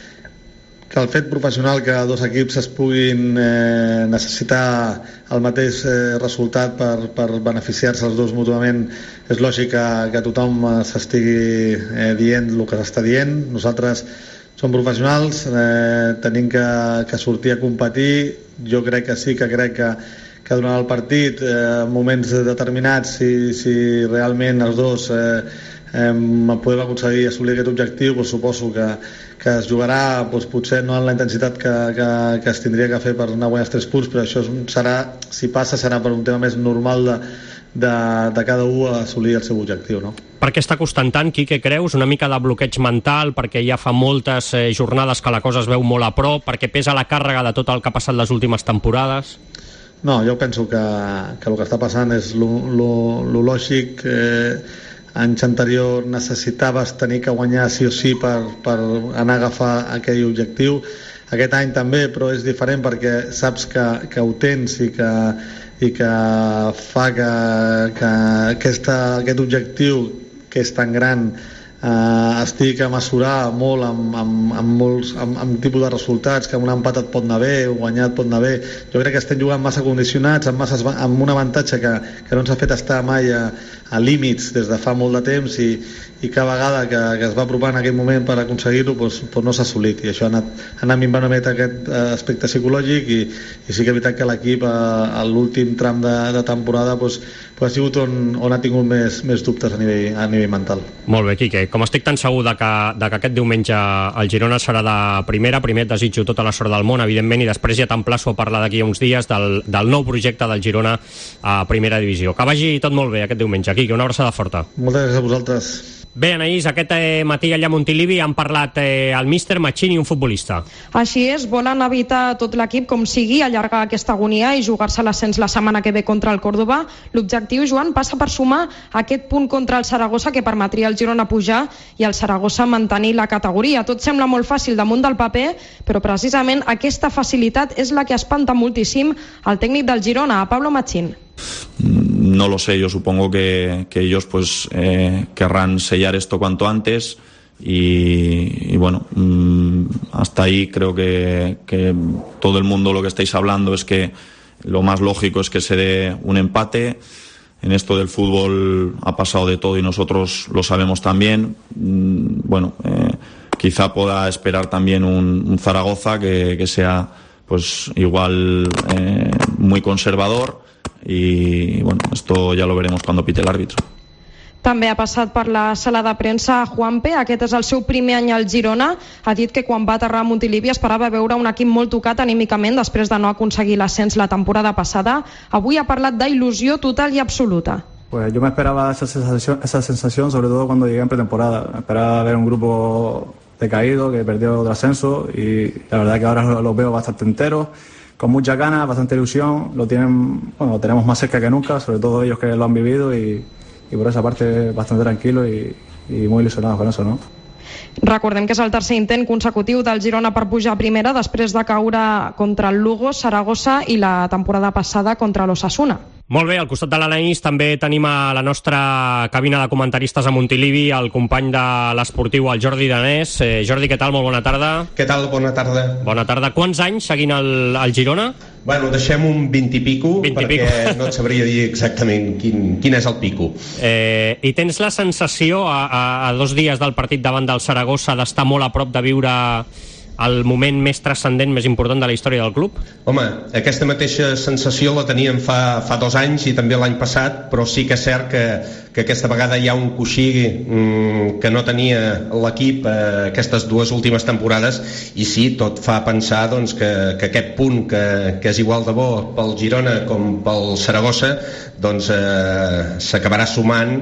que el fet professional que dos equips es puguin eh, necessitar el mateix eh, resultat per, per beneficiar-se els dos mútuament és lògic que, que tothom s'estigui eh, dient el que s'està dient. Nosaltres som professionals, eh, tenim que, que sortir a competir. Jo crec que sí, que crec que, que durant el partit, eh, en moments determinats, si, si realment els dos eh, eh, podem aconseguir assolir aquest objectiu, doncs suposo que, que es jugarà, doncs potser no en la intensitat que, que, que es tindria que fer per anar a guanyar els tres punts, però això serà, si passa, serà per un tema més normal de, de, de cada un a assolir el seu objectiu, no? Per què està costant tant, Quique, creus? Una mica de bloqueig mental, perquè ja fa moltes eh, jornades que la cosa es veu molt a prop, perquè pesa la càrrega de tot el que ha passat les últimes temporades? No, jo penso que, que el que està passant és lo, lo, lo lògic. Eh, anys anterior necessitaves tenir que guanyar sí o sí per, per anar a agafar aquell objectiu. Aquest any també, però és diferent perquè saps que, que ho tens i que, i que fa que, que aquesta, aquest objectiu que és tan gran eh, estic a mesurar molt amb, amb, amb molts amb, amb tipus de resultats, que amb un empat et pot anar bé, o guanyat pot anar bé. Jo crec que estem jugant massa condicionats, amb, massa, amb un avantatge que, que no ens ha fet estar mai a, a límits des de fa molt de temps, i, i cada vegada que, que es va apropar en aquell moment per aconseguir-ho, doncs, doncs no s'ha assolit, i això ha anat, ha anat minvant una mica aquest aspecte psicològic, i, i sí que és veritat que l'equip a, a l'últim tram de, de temporada doncs, doncs ha sigut on, on ha tingut més, més dubtes a nivell, a nivell mental. Molt bé, Quique, com estic tan segur de que, de que aquest diumenge el Girona serà de primera, primer et desitjo tota la sort del món, evidentment, i després ja t'emplaço a parlar d'aquí a uns dies del, del nou projecte del Girona a primera divisió. Que vagi tot molt bé aquest diumenge. Quique, una abraçada forta. Moltes gràcies a vosaltres. Bé, Anaïs, aquest eh, matí allà a Montilivi han parlat eh, el míster Machín i un futbolista. Així és, volen evitar tot l'equip com sigui, allargar aquesta agonia i jugar-se l'ascens la setmana que ve contra el Córdoba. L'objectiu, Joan, passa per sumar aquest punt contra el Saragossa que permetria al Girona pujar i al Saragossa mantenir la categoria. Tot sembla molt fàcil damunt del paper, però precisament aquesta facilitat és la que espanta moltíssim el tècnic del Girona, a Pablo Machín. No lo sé, yo supongo que, que ellos pues eh, querrán sellar esto cuanto antes y, y bueno, mmm, hasta ahí creo que, que todo el mundo lo que estáis hablando es que lo más lógico es que se dé un empate. En esto del fútbol ha pasado de todo y nosotros lo sabemos también. Mm, bueno, eh, quizá pueda esperar también un, un Zaragoza que, que sea pues igual eh, muy conservador. Y bueno, esto ya lo veremos cuando pite el árbitro. També ha passat per la sala de premsa Juanpe, aquest és el seu primer any al Girona. Ha dit que quan va aterrar a Montilivi esperava veure un equip molt tocat anímicament després de no aconseguir l'ascens la temporada passada. Avui ha parlat d'il·lusió total i absoluta. Pues yo me esperaba esa sensación, esa sensación, sobre todo cuando llegué en pretemporada. Me esperaba ver un grupo decaído que perdió el ascenso y la verdad que ahora los veo bastante enteros, con muchas ganas, bastante ilusión. Lo tienen, bueno, lo tenemos más cerca que nunca, sobre todo ellos que lo han vivido, y, y por esa parte bastante tranquilo y, y muy ilusionados con eso, ¿no? Recordem que és el tercer intent consecutiu del Girona per pujar a primera després de caure contra el Lugo, Saragossa i la temporada passada contra l'Osasuna. Molt bé, al costat de l'Anaïs també tenim a la nostra cabina de comentaristes a Montilivi el company de l'Esportiu, el Jordi Danés. Eh, Jordi, què tal? Molt bona tarda. Què tal? Bona tarda. Bona tarda. Quants anys seguint el, el Girona? Bueno, deixem un vint i pico, vint i perquè pico. no et sabria dir exactament quin, quin és el pico. Eh, I tens la sensació, a, a, a dos dies del partit davant del Saragossa, d'estar molt a prop de viure el moment més transcendent, més important de la història del club? Home, aquesta mateixa sensació la teníem fa, fa dos anys i també l'any passat, però sí que és cert que, que aquesta vegada hi ha un coixí mmm, que no tenia l'equip eh, aquestes dues últimes temporades, i sí, tot fa pensar doncs, que, que aquest punt que, que és igual de bo pel Girona com pel Saragossa doncs eh, s'acabarà sumant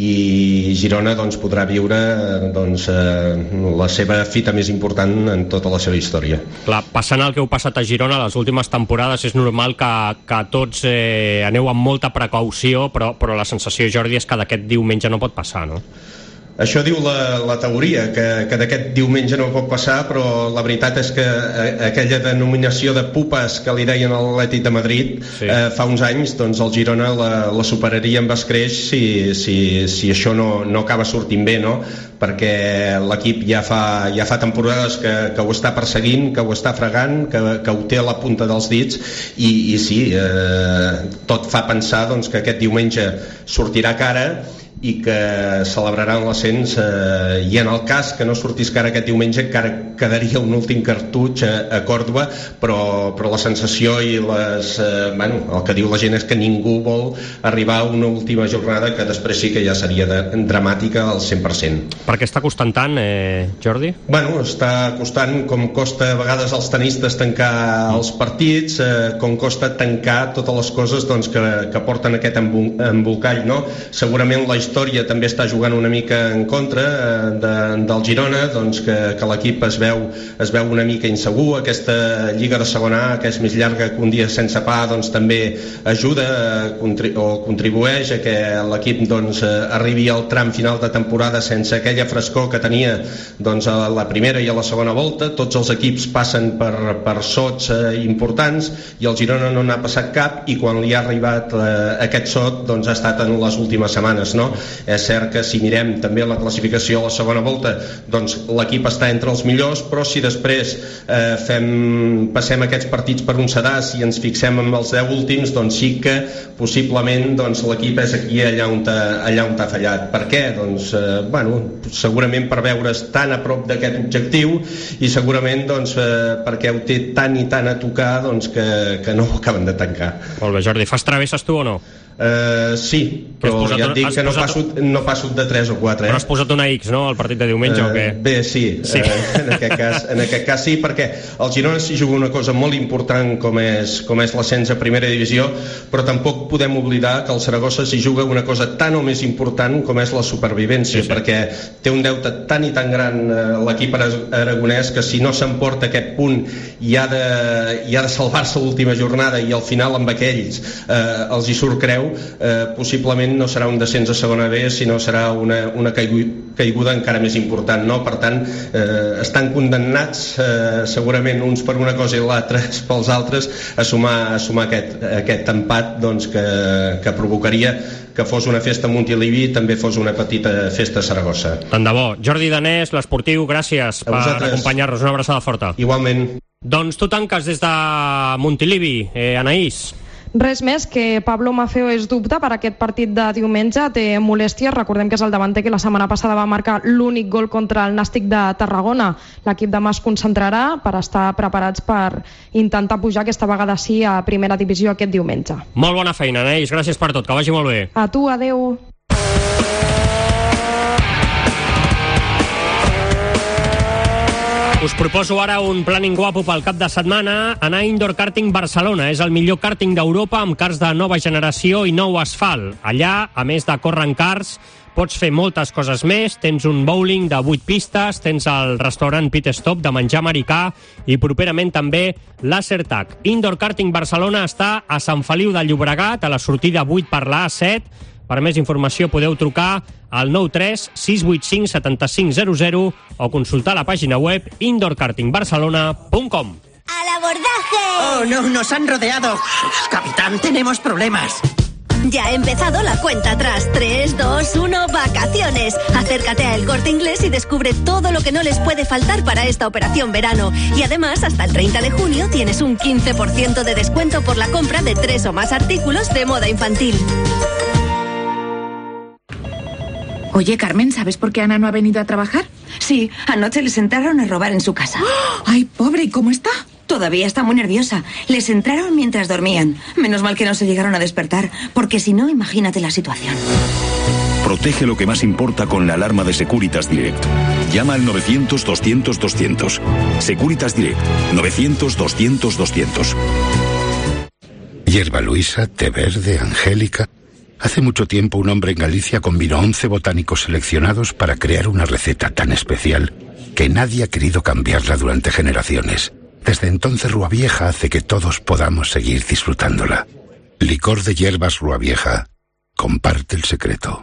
i Girona doncs, podrà viure doncs, eh, la seva fita més important en tota la seva història. Clar, passant el que heu passat a Girona les últimes temporades, és normal que, que tots eh, aneu amb molta precaució, però, però la sensació, Jordi, és que d'aquest diumenge no pot passar, no? Això diu la, la teoria, que, que d'aquest diumenge no pot passar, però la veritat és que aquella denominació de pupes que li deien a l'Atlètic de Madrid sí. eh, fa uns anys, doncs el Girona la, la superaria amb escreix si, si, si això no, no acaba sortint bé, no? Perquè l'equip ja fa, ja fa temporades que, que ho està perseguint, que ho està fregant, que, que ho té a la punta dels dits, i, i sí, eh, tot fa pensar doncs, que aquest diumenge sortirà cara, i que celebraran l'ascens eh, i en el cas que no sortís cara aquest diumenge encara quedaria un últim cartutx a, a Còrdova, però, però la sensació i les, eh, bueno, el que diu la gent és que ningú vol arribar a una última jornada que després sí que ja seria de, dramàtica al cent per cent. Per què està costant tant, eh, Jordi? Bueno, està costant com costa a vegades als tenistes tancar els partits, eh, com costa tancar totes les coses doncs, que, que porten aquest embolcall, no? Segurament la història també està jugant una mica en contra eh, de, del Girona, doncs que, que l'equip es veu, es veu una mica insegur. Aquesta Lliga de segona A, que és més llarga que un dia sense pa, doncs també ajuda eh, contri o contribueix a que l'equip doncs, eh, arribi al tram final de temporada sense aquella frescor que tenia doncs, a la primera i a la segona volta. Tots els equips passen per, per sots eh, importants i el Girona no n'ha passat cap, i quan li ha arribat eh, aquest sot doncs, ha estat en les últimes setmanes, no? És cert que si mirem també la classificació a la segona volta, doncs l'equip està entre els millors, però si després eh, fem, passem aquests partits per un sedàs i ens fixem en els deu últims, doncs sí que possiblement doncs, l'equip és aquí allà on allà on t'ha fallat. Per què? Doncs, eh, bueno, segurament per veure's tan a prop d'aquest objectiu i segurament doncs, eh, perquè ho té tant i tant a tocar doncs, que, que no ho acaben de tancar. Molt bé, Jordi, fas travesses tu o no? Uh, sí, però ja et dic que no passo, no passo de tres o quatre. Eh? Però has posat una X, no?, al partit de diumenge, uh, o què? Bé, sí, sí. Uh, en, aquest cas, en aquest cas sí, perquè el Girona s'hi juga una cosa molt important com és, com és l'ascens a primera divisió, però tampoc podem oblidar que el Saragossa s'hi juga una cosa tan o més important com és la supervivència, sí, sí. perquè té un deute tan i tan gran uh, l'equip aragonès que si no s'emporta aquest punt i ha de, i ha de salvar-se l'última jornada i al final amb aquells uh, els hi surt creu, Eh, possiblement no serà un descens a segona B, sinó serà una, una caiguda encara més important, no? Per tant, eh, estan condemnats eh, segurament uns per una cosa i l'altres pels altres a sumar, a sumar aquest, aquest empat doncs, que, que provocaria que fos una festa a Montilivi i també fos una petita festa a Saragossa. Tant de bo. Jordi Danés, l'Esportiu, gràcies per acompanyar-nos. Una abraçada forta. Igualment. Doncs tu tanques des de Montilivi, eh, Anaïs. Res més, que Pablo Maceo és dubte per aquest partit de diumenge, té molèsties. Recordem que és el davanter que la setmana passada va marcar l'únic gol contra el Nàstic de Tarragona. L'equip demà es concentrarà per estar preparats per intentar pujar aquesta vegada sí a primera divisió aquest diumenge. Molt bona feina, Anaïs, gràcies per tot, que vagi molt bé. A tu, adeu. Us proposo ara un planning guapo pel cap de setmana. Anar a Indoor Karting Barcelona. És el millor kàrting d'Europa amb cars de nova generació i nou asfalt. Allà, a més de córrer en cars, pots fer moltes coses més. Tens un bowling de vuit pistes, tens el restaurant Pit Stop de menjar americà i properament també l'Acertac. Indoor Karting Barcelona està a Sant Feliu de Llobregat, a la sortida vuit per la A set. Per més informació podeu trucar al nou tres sis vuit cinc set cinc zero zero o consultar la pàgina web indoor karting barcelona punt com. ¡Al abordaje! ¡Oh, no! ¡Nos han rodeado! Capitán, tenemos problemas. Ya ha empezado la cuenta atrás. tres, dos, uno, vacaciones. Acércate a El Corte Inglés y descubre todo lo que no les puede faltar para esta operación verano. Y además, hasta el treinta de junio tienes un quince por ciento de descuento por la compra de tres o más artículos de moda infantil. Oye, Carmen, ¿sabes por qué Ana no ha venido a trabajar? Sí, anoche les entraron a robar en su casa. ¡Oh! ¡Ay, pobre! ¿Y cómo está? Todavía está muy nerviosa. Les entraron mientras dormían. Menos mal que no se llegaron a despertar, porque si no, imagínate la situación. Protege lo que más importa con la alarma de Securitas Direct. Llama al novecientos doscientos doscientos. Securitas Direct. novecientos doscientos doscientos. Hierba Luisa, té verde, angélica. Hace mucho tiempo un hombre en Galicia combinó once botánicos seleccionados para crear una receta tan especial que nadie ha querido cambiarla durante generaciones. Desde entonces Rúa Vieja hace que todos podamos seguir disfrutándola. Licor de hierbas Rúa Vieja. Comparte el secreto.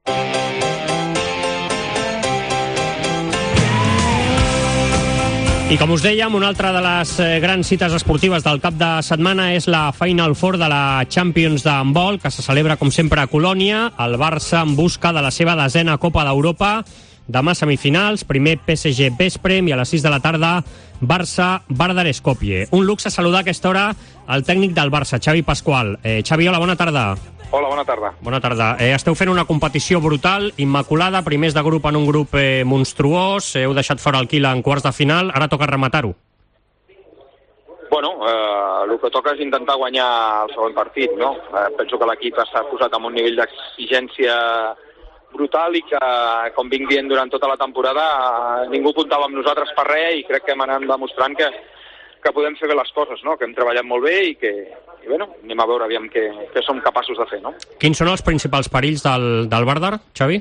I com us dèiem, una altra de les grans cites esportives del cap de setmana és la Final Four de la Champions d'handbol, que se celebra, com sempre, a Colònia. El Barça en busca de la seva desena Copa d'Europa. Demà semifinals, primer P S G Vesprem i a les sis de la tarda Barça Vardar Skopje. Un luxe saludar a aquesta hora el tècnic del Barça, Xavi Pasqual. Eh, Xavi, hola, bona tarda. Hola, bona tarda. Bona tarda. Eh, esteu fent una competició brutal, immaculada, primers de grup en un grup eh, monstruós, heu deixat fora el Quila en quarts de final, ara toca rematar-ho. Bueno, eh, el que toca és intentar guanyar el segon partit, no? Eh, penso que l'equip s'ha posat amb un nivell d'exigència brutal i que, com vinc dient durant tota la temporada, eh, ningú comptava amb nosaltres per res i crec que hem anat demostrant que, que podem fer bé les coses, no? Que hem treballat molt bé i que, i bueno, anem a veure aviam què, què som capaços de fer, no? Quins són els principals perills del, del Vardar, Xavi?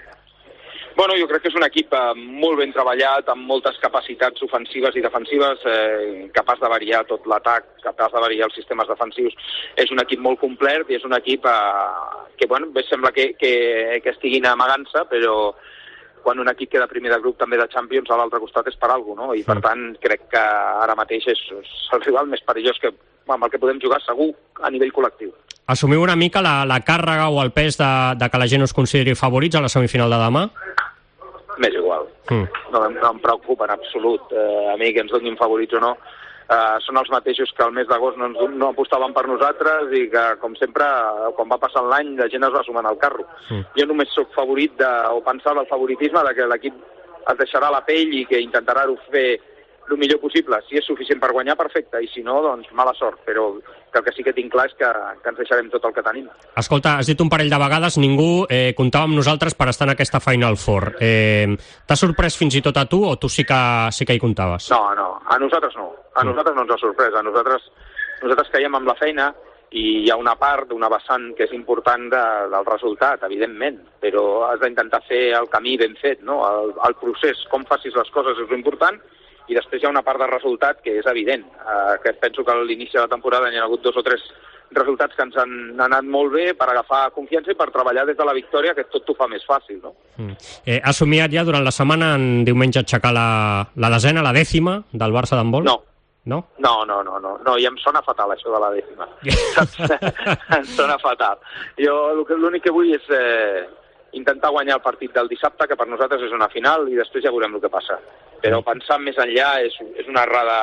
Bueno, jo crec que és un equip eh, molt ben treballat, amb moltes capacitats ofensives i defensives, eh, capaç de variar tot l'atac, capaç de variar els sistemes defensius. És un equip molt complet i és un equip eh, que, bueno, bé, sembla que, que, que estiguin amagant-se, però quan un equip queda primer de grup també de Champions a l'altre costat és per alguna cosa, no? I per tant crec que ara mateix és, és el rival més perillós que, amb el que podem jugar segur a nivell col·lectiu. Assumiu una mica la, la càrrega o el pes de, de que la gent us consideri favorits a la semifinal de demà? M'és igual. Mm. No, no em preocupa en absolut. Eh, a mi que ens donin favorits o no, eh, són els mateixos que el mes d'agost no, ens, no apostaven per nosaltres i que, com sempre, quan va passant l'any, la gent es va sumant al carro. Mm. Jo només sóc favorit de, o pensar del favoritisme de que l'equip es deixarà la pell i que intentarà-ho fer el millor possible. Si és suficient per guanyar, perfecte, i si no, doncs mala sort, però que el que sí que tinc clar és que, que ens deixarem tot el que tenim. Escolta, has dit un parell de vegades, ningú eh, comptava amb nosaltres per estar en aquesta Final Four. Eh, T'ha sorprès fins i tot a tu o tu sí que, sí que hi comptaves? No, no, a nosaltres no. A nosaltres no ens ha sorprès. A nosaltres, nosaltres caiem amb la feina i hi ha una part d'una vessant que és important de, del resultat, evidentment, però has d'intentar fer el camí ben fet, no? El, el procés, com facis les coses és important, i després hi ha una part del resultat que és evident, eh, que penso que a l'inici de la temporada hi ha hagut dos o tres resultats que ens han anat molt bé per agafar confiança i per treballar des de la victòria, que tot t'ho fa més fàcil, no? Mm. Eh, has somiat ja durant la setmana en diumenge aixecar la, la desena, la dècima del Barça d'handbol? No. No? No, no, no, no, no, i em sona fatal això de la dècima. Em sona fatal. Jo l'únic que vull és eh, intentar guanyar el partit del dissabte, que per nosaltres és una final, i després ja veurem el que passa. Però pensar més enllà és, és una errada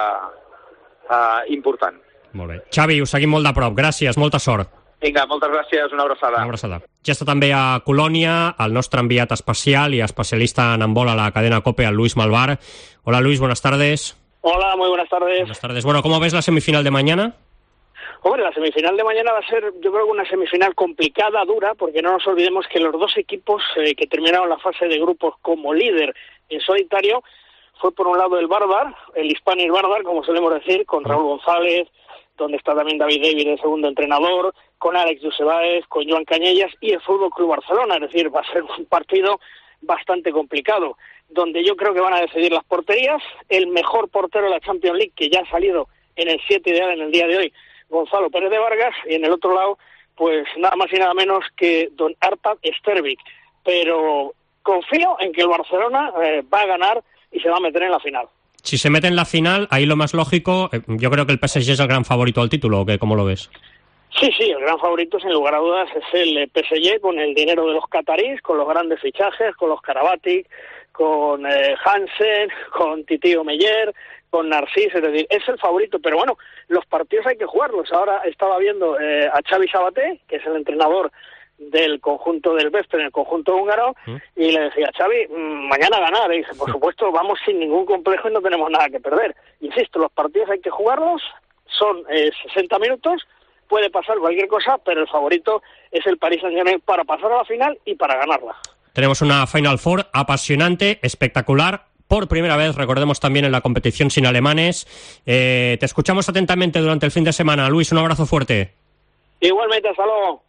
uh, important. Molt bé. Xavi, us seguim molt de prop. Gràcies, molta sort. Vinga, moltes gràcies, una abraçada. Una abraçada. Ja està també a Colònia el nostre enviat especial y especialista en handbol a la cadena COPE, el Luis Malvar. Hola Luis, buenas tardes. Hola, muy buenas tardes. Buenas tardes. Bueno, ¿cómo ves la semifinal de mañana? Hombre, la semifinal de mañana va a ser, yo creo que una semifinal complicada, dura, porque no nos olvidemos que los dos equipos eh, que terminaron la fase de grupos como líder en solitario fue por un lado el Vardar, el Hispanic Vardar, como solemos decir, con Raúl González, donde está también David David, el segundo entrenador, con Alex Josebáez, con Joan Cañellas y el Fútbol Club Barcelona. Es decir, va a ser un partido bastante complicado, donde yo creo que van a decidir las porterías. El mejor portero de la Champions League, que ya ha salido en el siete ideal en el día de hoy, Gonzalo Pérez de Vargas, y en el otro lado, pues nada más y nada menos que don Arpad Stervik. Pero confío en que el Barcelona eh, va a ganar y se va a meter en la final. Si se mete en la final, ahí lo más lógico, eh, yo creo que el P S G es el gran favorito al título, ¿o qué? ¿Cómo lo ves? Sí, sí, el gran favorito, sin lugar a dudas, es el P S G, con el dinero de los catarís, con los grandes fichajes, con los Karabatic, con eh, Hansen, con Titio Meyer, con Narcís, es decir, es el favorito, pero bueno, los partidos hay que jugarlos. Ahora estaba viendo eh, a Xavi Sabaté, que es el entrenador del conjunto del Vesper, en el conjunto húngaro, ¿Mm? y le decía, Xavi, mañana ganar, y dice, por supuesto, vamos sin ningún complejo y no tenemos nada que perder. Insisto, los partidos hay que jugarlos, son eh, sesenta minutos, puede pasar cualquier cosa, pero el favorito es el Paris Saint-Germain para pasar a la final y para ganarla. Tenemos una Final Four apasionante, espectacular, por primera vez, recordemos también en la competición sin alemanes. Eh, te escuchamos atentamente durante el fin de semana. Luis, un abrazo fuerte. Igualmente, hasta luego.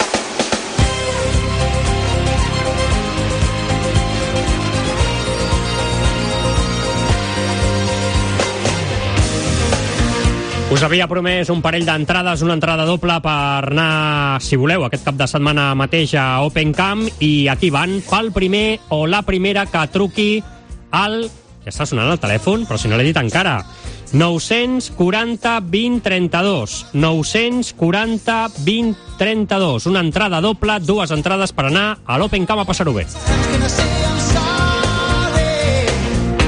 Us havia promès un parell d'entrades, una entrada doble per anar, si voleu, aquest cap de setmana mateix a Open Camp, i aquí van pel primer o la primera que truqui al... Ja està sonant el telèfon, però si no l'he dit encara. nou quaranta vint trenta-dos. nou quaranta vint trenta-dos. Una entrada doble, dues entrades per anar a l'Open Camp a passar-ho bé. També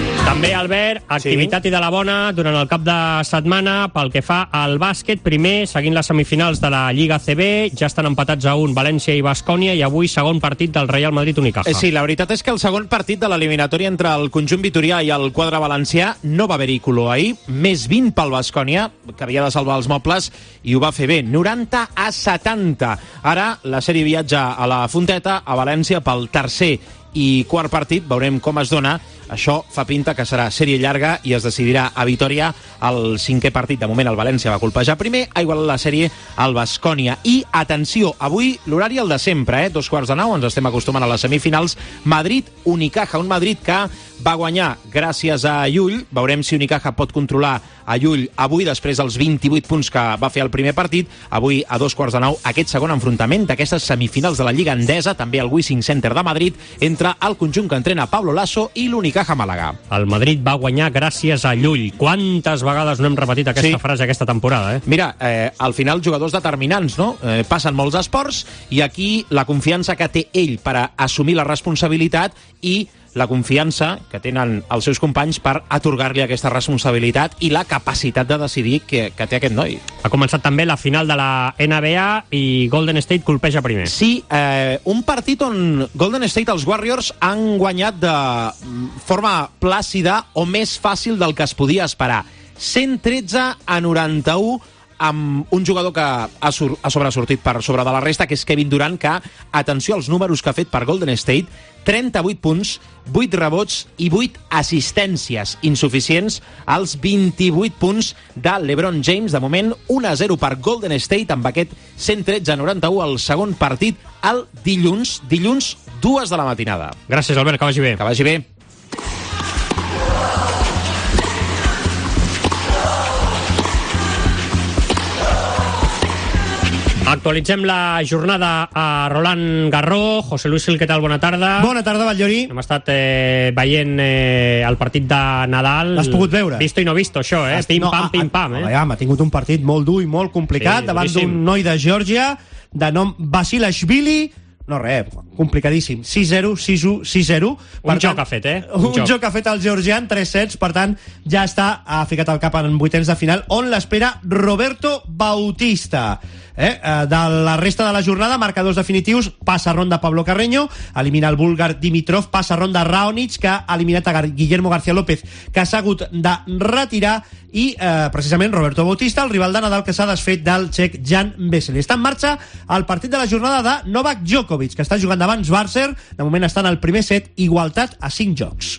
Bé, Albert, activitat sí. i de la bona durant el cap de setmana pel que fa al bàsquet. Primer, seguint les semifinals de la Lliga A C B, ja estan empatats a un València i Baskonia, i avui segon partit del Real Madrid-Unicaja. Sí, la veritat és que el segon partit de l'eliminatòria entre el conjunt vitorià i el quadre valencià no va haver-hi color ahir. Més vint pel Baskonia, que havia de salvar els mobles, i ho va fer bé. noranta a setanta. Ara la sèrie viatja a la Fonteta, a València, pel tercer i quart partit. Veurem com es dona. Això fa pinta que serà sèrie llarga i es decidirà a Vitòria el cinquè partit. De moment el València va colpejar primer, ha igualat la sèrie al Baskonia. I atenció, avui l'horari el de sempre, eh? Dos quarts de nou, ens estem acostumant a les semifinals. Madrid-Unicaja, un Madrid que va guanyar gràcies a Llull. Veurem si Unicaja pot controlar a Llull avui, després dels vint-i-vuit punts que va fer el primer partit. Avui, a dos quarts de nou, aquest segon enfrontament d'aquestes semifinals de la Lliga Endesa, també al Wishing Center de Madrid, entre el conjunt que entrena Pablo Lasso i l'Unicaja Màlaga. El Madrid va guanyar gràcies a Llull. Quantes vegades no hem repetit aquesta sí. frase aquesta temporada, eh? Mira, eh, al final jugadors determinants, no? Eh, passen molts esports i aquí la confiança que té ell per a assumir la responsabilitat i la confiança que tenen els seus companys per atorgar-li aquesta responsabilitat i la capacitat de decidir que, que té aquest noi. Ha començat també la final de la N B A i Golden State colpeja primer. Sí, eh, un partit on Golden State, els Warriors, han guanyat de forma plàcida o més fàcil del que es podia esperar. cent tretze a noranta-u, amb un jugador que ha, sur ha sobresortit per sobre de la resta, que és Kevin Durant, que, atenció als números que ha fet per Golden State, trenta-vuit punts, vuit rebots i vuit assistències, insuficients als vint-i-vuit punts de LeBron James. De moment, un a zero per Golden State amb aquest cent tretze a noranta-u, el segon partit el dilluns, dilluns, dues de la matinada. Gràcies, Albert, que vagi bé. Que vagi bé. Actualitzem la jornada a Roland Garros. José Luis Gil, què tal? Bona tarda. Bona tarda, Batllori. Hem estat eh, veient eh, el partit de Nadal. L'has pogut veure? Visto i no visto, això, eh? Pim-pam, no, pim-pam, eh? Ja, m'ha tingut un partit molt dur i molt complicat, sí, davant d'un noi de Geòrgia, de nom Basilashvili. No, res, complicadíssim. sis zero, sis u, sis zero. Un joc ha fet, eh? Un, un joc. joc ha fet el georgian, tres sets, per tant, ja està, ha ficat el cap en vuitens de final, on l'espera Roberto Bautista. Eh? De la resta de la jornada, marcadors definitius: passa ronda Pablo Carreño, elimina el búlgar Dimitrov, passa ronda Raonic, que ha eliminat a Guillermo García López, que s'ha hagut de retirar, i eh, precisament Roberto Bautista, el rival de Nadal, que s'ha desfet del txec Jan Vesely. Està en marxa el partit de la jornada de Novak Djokovic, que està jugant davant Schwarzer. De moment està en el primer set, igualtat a cinc jocs.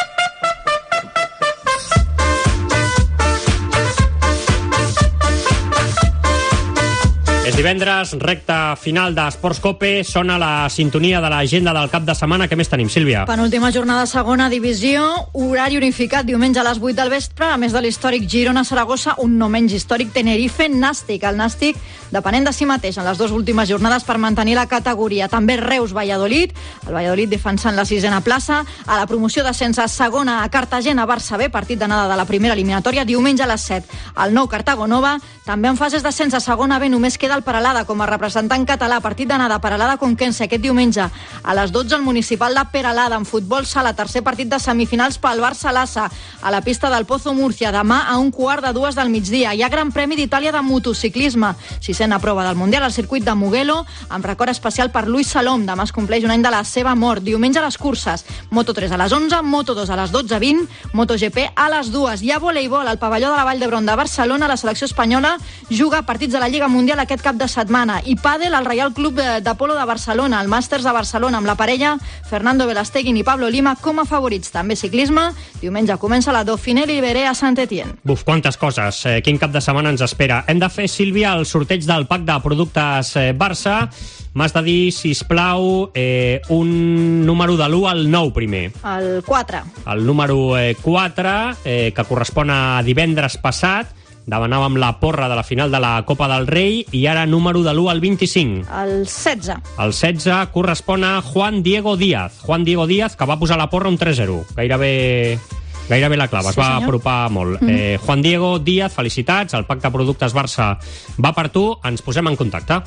És divendres, recta final d'Esports Cope, sona la sintonia de l'agenda del cap de setmana. Què més tenim, Sílvia? Penúltima jornada de segona divisió, horari unificat diumenge a les vuit del vespre, a més de l'històric Girona-Saragossa, un no menys històric Tenerife-Nàstic. El Nàstic depenent de si mateix en les dues últimes jornades per mantenir la categoria. També Reus-Valladolid, el Valladolid defensant la sisena plaça. A la promoció d'ascens a segona, a Cartagena-Barça B, partit d'anada de la primera eliminatòria, diumenge a les set. El nou Cartago-Nova, també en fases d'ascens a segona B, només queda el Peralada com a representant català. Partit d'anada Peralada-Conquense aquest diumenge a les dotze al municipal de Peralada. En futbol sala, tercer partit de semifinals pel Barça-Lassa a la pista del Pozo Múrcia, demà a un quart de dues del migdia. Hi ha Gran Premi d'Itàlia de motociclisme, sisena prova del Mundial al circuit de Mugello, amb record especial per Luis Salom. Demà es compleix un any de la seva mort. Diumenge a les curses, Moto tres a les onze, Moto dos a les dotze vint, MotoGP a les dues. Hi ha voleibol al pavelló de la Vall d'Hebron de Barcelona. La selecció espanyola juga partits de la Lliga Mundial aquest cap de setmana. I pàdel al Reial Club de Polo de Barcelona, el Màsters de Barcelona, amb la parella Fernando Velasteguin i Pablo Lima com a favorits. També ciclisme, diumenge comença la Dauphiné Libéré a Saint-Étienne. Buf, quantes coses. Eh, quin cap de setmana ens espera. Hem de fer, Sílvia, el sorteig del pack de productes eh, Barça. M'has de dir, sisplau, eh, un número de l'u al nou primer. El quatre. El número eh, quatre, eh, que correspon a divendres passat. Demanàvem la porra de la final de la Copa del Rei, i ara número de l'u al vint-i-cinc. El setze. El setze correspon a Juan Diego Díaz. Juan Diego Díaz, que va posar la porra un tres zero. Gairebé... Gairebé la clava, sí, es va senyor. apropar molt. Mm. Eh, Juan Diego Díaz, felicitats, el pack de productes Barça va per tu, ens posem en contacte.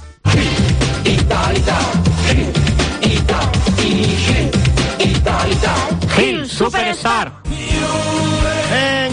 Gil Superstar.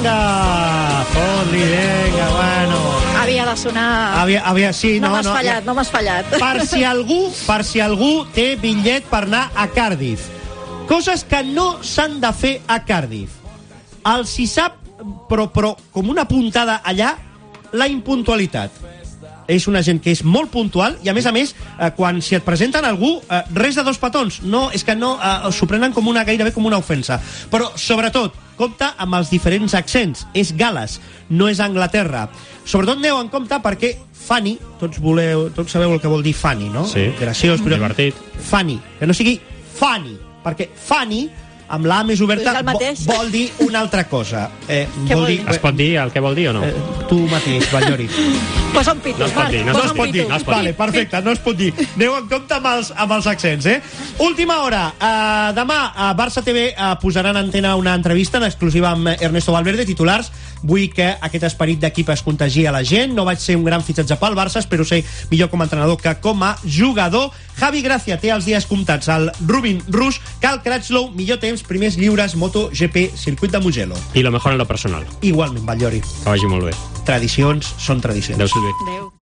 vinga! Fot-li, vinga, bueno... Havia de sonar... Havia, havia, sí, no, no, m'has no, fallat, ja... no m'has fallat. Per si algú, per si algú té bitllet per anar a Cardiff. Coses que no s'han de fer a Cardiff. Els hi sap, però, però com una puntada allà, la impuntualitat. És una gent que és molt puntual i, a més a més, eh, quan si et presenten algú, eh, res de dos petons. No, és que no, eh, s'ho prenen com una, gairebé com una ofensa. Però, sobretot, compta amb els diferents accents. És Gal·les, no és Anglaterra. Sobretot aneu en compte perquè funny, tots voleu, tots sabeu el que vol dir funny, no? Sí. Graciós, però... Divertit. Funny, que no sigui funny, perquè funny amb la més oberta vo vol dir una altra cosa. Eh, Què vol dir? Es pot dir el que vol dir o no? Eh, tu mateix, Vallori. Posa un pitu, no es pot dir, no, no es es pot pot dir. no es pot Vale, dir. perfecte, no es pot dir. Aneu en compte amb els, amb els accents, eh? Última hora. Uh, demà a Barça T V uh, posaran en antena una entrevista en exclusiva amb Ernesto Valverde, titulars. Vull que aquest esperit d'equip es contagi a la gent. No vaig ser un gran fitxatge pel Barça, espero ser millor com a entrenador que com a jugador. Javi Gracia té els dies comptats al Rubin Rouge. Cal Cratchlow, millor temps, primers lliures, MotoGP, circuit de Mugello. I lo mejor en lo personal. Igualment, Vallori. Que vagi molt bé. Tradicions són tradicions. Adéu, Silvi. Adéu.